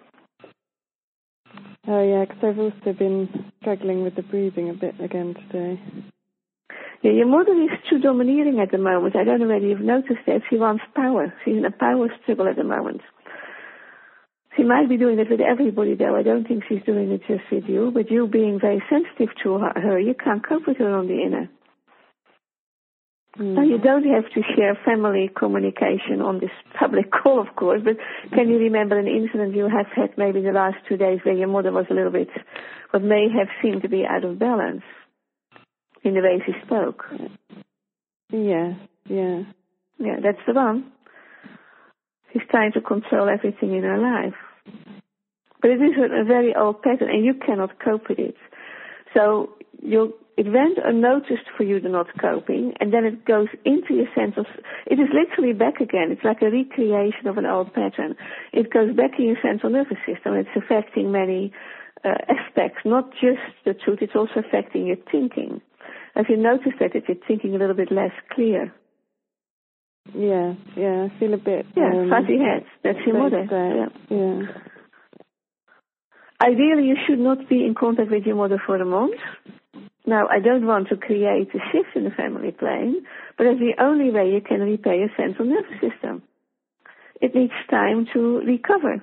Oh, yeah, because I've also been struggling with the breathing a bit again today. Yeah, your mother is too domineering at the moment. I don't know whether you've noticed that. She wants power. She's in a power struggle at the moment. She might be doing it with everybody, though. I don't think she's doing it just with you. But you being very sensitive to her, you can't cope with her on the inner. Mm. Now, you don't have to share family communication on this public call, of course, but can you remember an incident you have had maybe the last two days where your mother was a little bit, what may have seemed to be out of balance in the way she spoke? Yeah, yeah. Yeah, that's the one. She's trying to control everything in her life. But it is a, a very old pattern, and you cannot cope with it. So you it went unnoticed for you, the not coping, and then it goes into your sense of, it is literally back again. It's like a recreation of an old pattern. It goes back in your central nervous system. It's affecting many uh, aspects, not just the truth, it's also affecting your thinking. Have you noticed that, that you're thinking a little bit less clear? Yeah, yeah, I feel a bit... Yeah, um, fuzzy heads. That's your mother. Yeah. yeah. Ideally, you should not be in contact with your mother for a month. Now, I don't want to create a shift in the family plane, but that's the only way you can repair your central nervous system. It needs time to recover.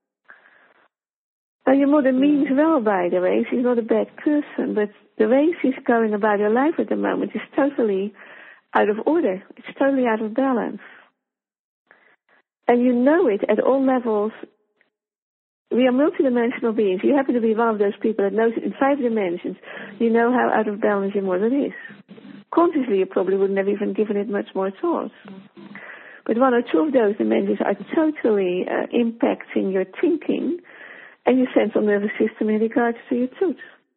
Now, your mother means well, by the way. She's not a bad person, but the way she's going about her life at the moment is totally out of order. It's totally out of balance. And you know it at all levels. We are multidimensional beings. You happen to be one of those people that knows it in five dimensions. You know how out of balance your mother is. Consciously, you probably wouldn't have even given it much more thought. But one or two of those dimensions are totally uh, impacting your thinking and your central nervous system in regards to your tooth.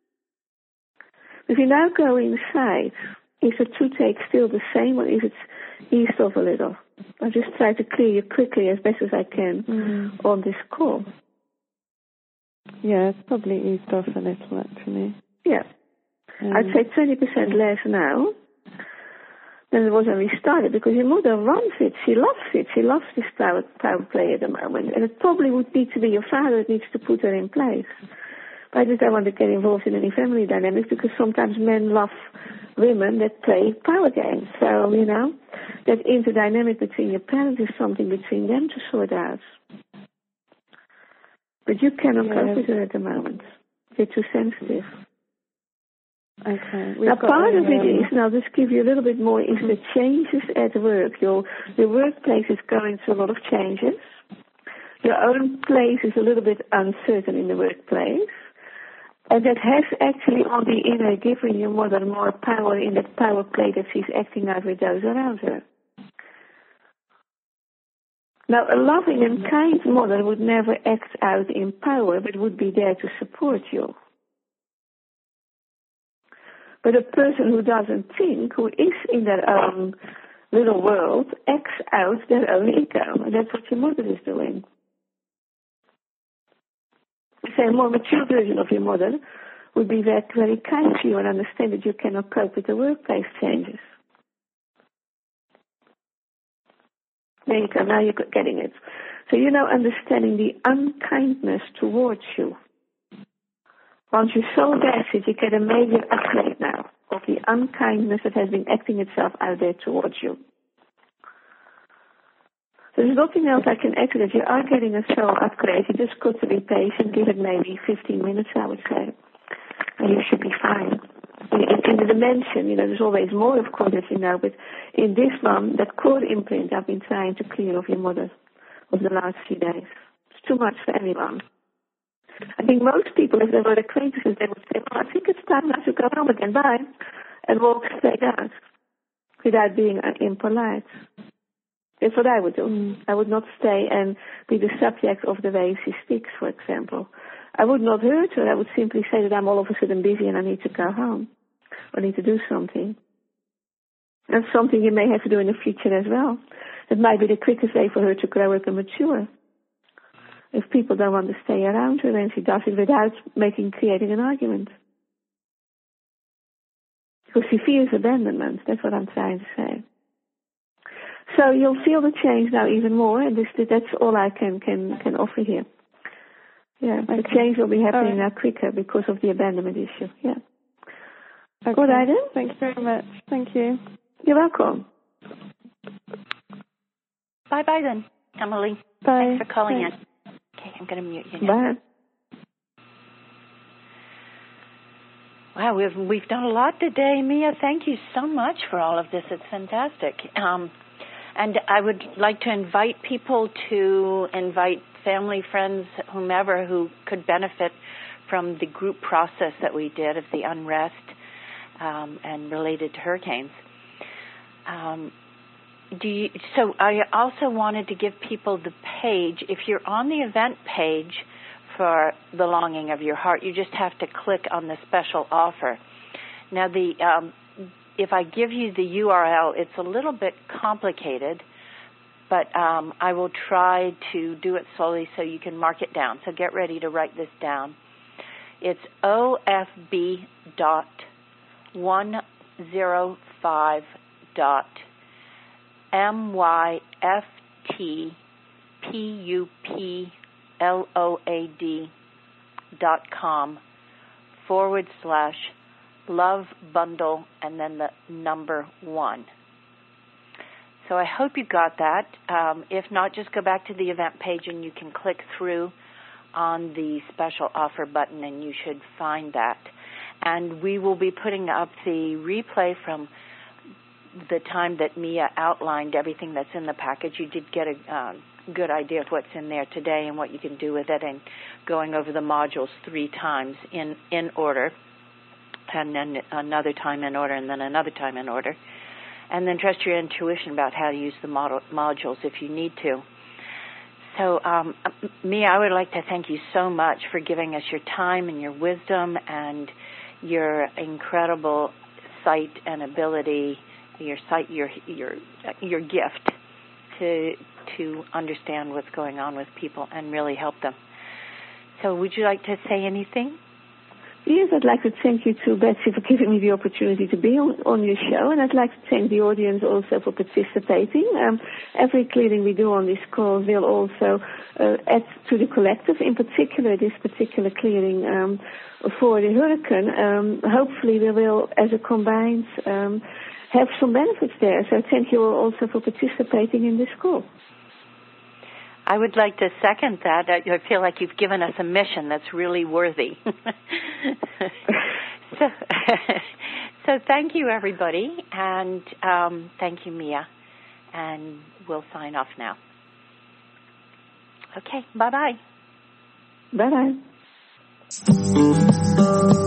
If you now go inside, is the toothache still the same, or is it eased off a little? I'll just try to clear you quickly as best as I can mm-hmm. on this call. Yeah, it's probably eased off a little, actually. Yeah. Um, I'd say twenty percent less now than it was when we started, because your mother runs it. She loves it. She loves this power, power play at the moment. And it probably would need to be your father that needs to put her in place. But I just don't want to get involved in any family dynamics, because sometimes men love women that play power games. So, you know, that interdynamic between your parents is something between them to sort out. But you cannot yeah. cope with her at the moment. You're too sensitive. Okay. Now, part of it is, and I'll just give you a little bit more, is the changes at work. Your, your workplace is going through a lot of changes. Your own place is a little bit uncertain in the workplace. And that has actually on the inner given your mother more power in that power play that she's acting out with those around her. Now, a loving and kind mother would never act out in power, but would be there to support you. But a person who doesn't think, who is in their own little world, acts out their own ego. And that's what your mother is doing. Say a more mature version of your mother would be very, very kind to you and understand that you cannot cope with the workplace changes. There you go, now you're getting it. So you're now understanding the unkindness towards you. Once you saw that, you get a major upgrade now of the unkindness that has been acting itself out there towards you. So there's nothing else I can add to that. You are getting a soul upgrade. You just got to be patient. Give it maybe fifteen minutes, I would say. And you should be fine. In, in the dimension, you know, there's always more, of course, as you know, but in this one, that core imprint I've been trying to clear of your mother over the last few days. It's too much for anyone. I think most people, if they were acquaintances, they would say, well, I think it's time now to go home again, bye, and walk straight out without being impolite. That's what I would do. Mm. I would not stay and be the subject of the way she speaks, for example. I would not hurt her. I would simply say that I'm all of a sudden busy and I need to go home. I need to do something. That's something you may have to do in the future as well. It might be the quickest way for her to grow up and mature. If people don't want to stay around her, then she does it without making, creating an argument. Because she fears abandonment. That's what I'm trying to say. So you'll feel the change now even more, and this, that's all I can, can, can offer here. Yeah, okay. The change will be happening right. now quicker because of the abandonment issue. Yeah. Okay. All right then. Thank you very much. Thank you. You're welcome. Bye bye then, Emily. Bye. Thanks for calling Thanks. in. Okay, I'm going to mute you now. Bye. Wow, we've we've done a lot today, Mia. Thank you so much for all of this. It's fantastic. Um, and I would like to invite people to invite family, friends, whomever who could benefit from the group process that we did of the unrest um, and related to hurricanes. Um, do you, so I also wanted to give people the page. If you're on the event page for the Longing of Your Heart, you just have to click on the special offer. Now, the um, if I give you the U R L, it's a little bit complicated, but um, I will try to do it slowly so you can mark it down. So get ready to write this down. It's O F B dot one oh five dot M Y F T P U P L O A D dot com forward slash love bundle and then the number one. So I hope you got that. Um, if not, just go back to the event page and you can click through on the special offer button and you should find that. And we will be putting up the replay from the time that Mia outlined everything that's in the package. You did get a uh, good idea of what's in there today and what you can do with it, and going over the modules three times in, in order, and then another time in order, and then another time in order. And then trust your intuition about how to use the model, modules if you need to. So, um, Mia, I would like to thank you so much for giving us your time and your wisdom and your incredible sight and ability, your sight, your your your gift to to understand what's going on with people and really help them. So, would you like to say anything? Yes, I'd like to thank you too, Betsy, for giving me the opportunity to be on, on your show, and I'd like to thank the audience also for participating. Um, every clearing we do on this call will also uh, add to the collective, in particular this particular clearing um, for the hurricane. Um, hopefully we will, as a combined, um, have some benefits there. So thank you all also for participating in this call. I would like to second that. I feel like you've given us a mission that's really worthy. so, so thank you, everybody, and um, thank you, Mia. And we'll sign off now. Okay, bye-bye. Bye-bye.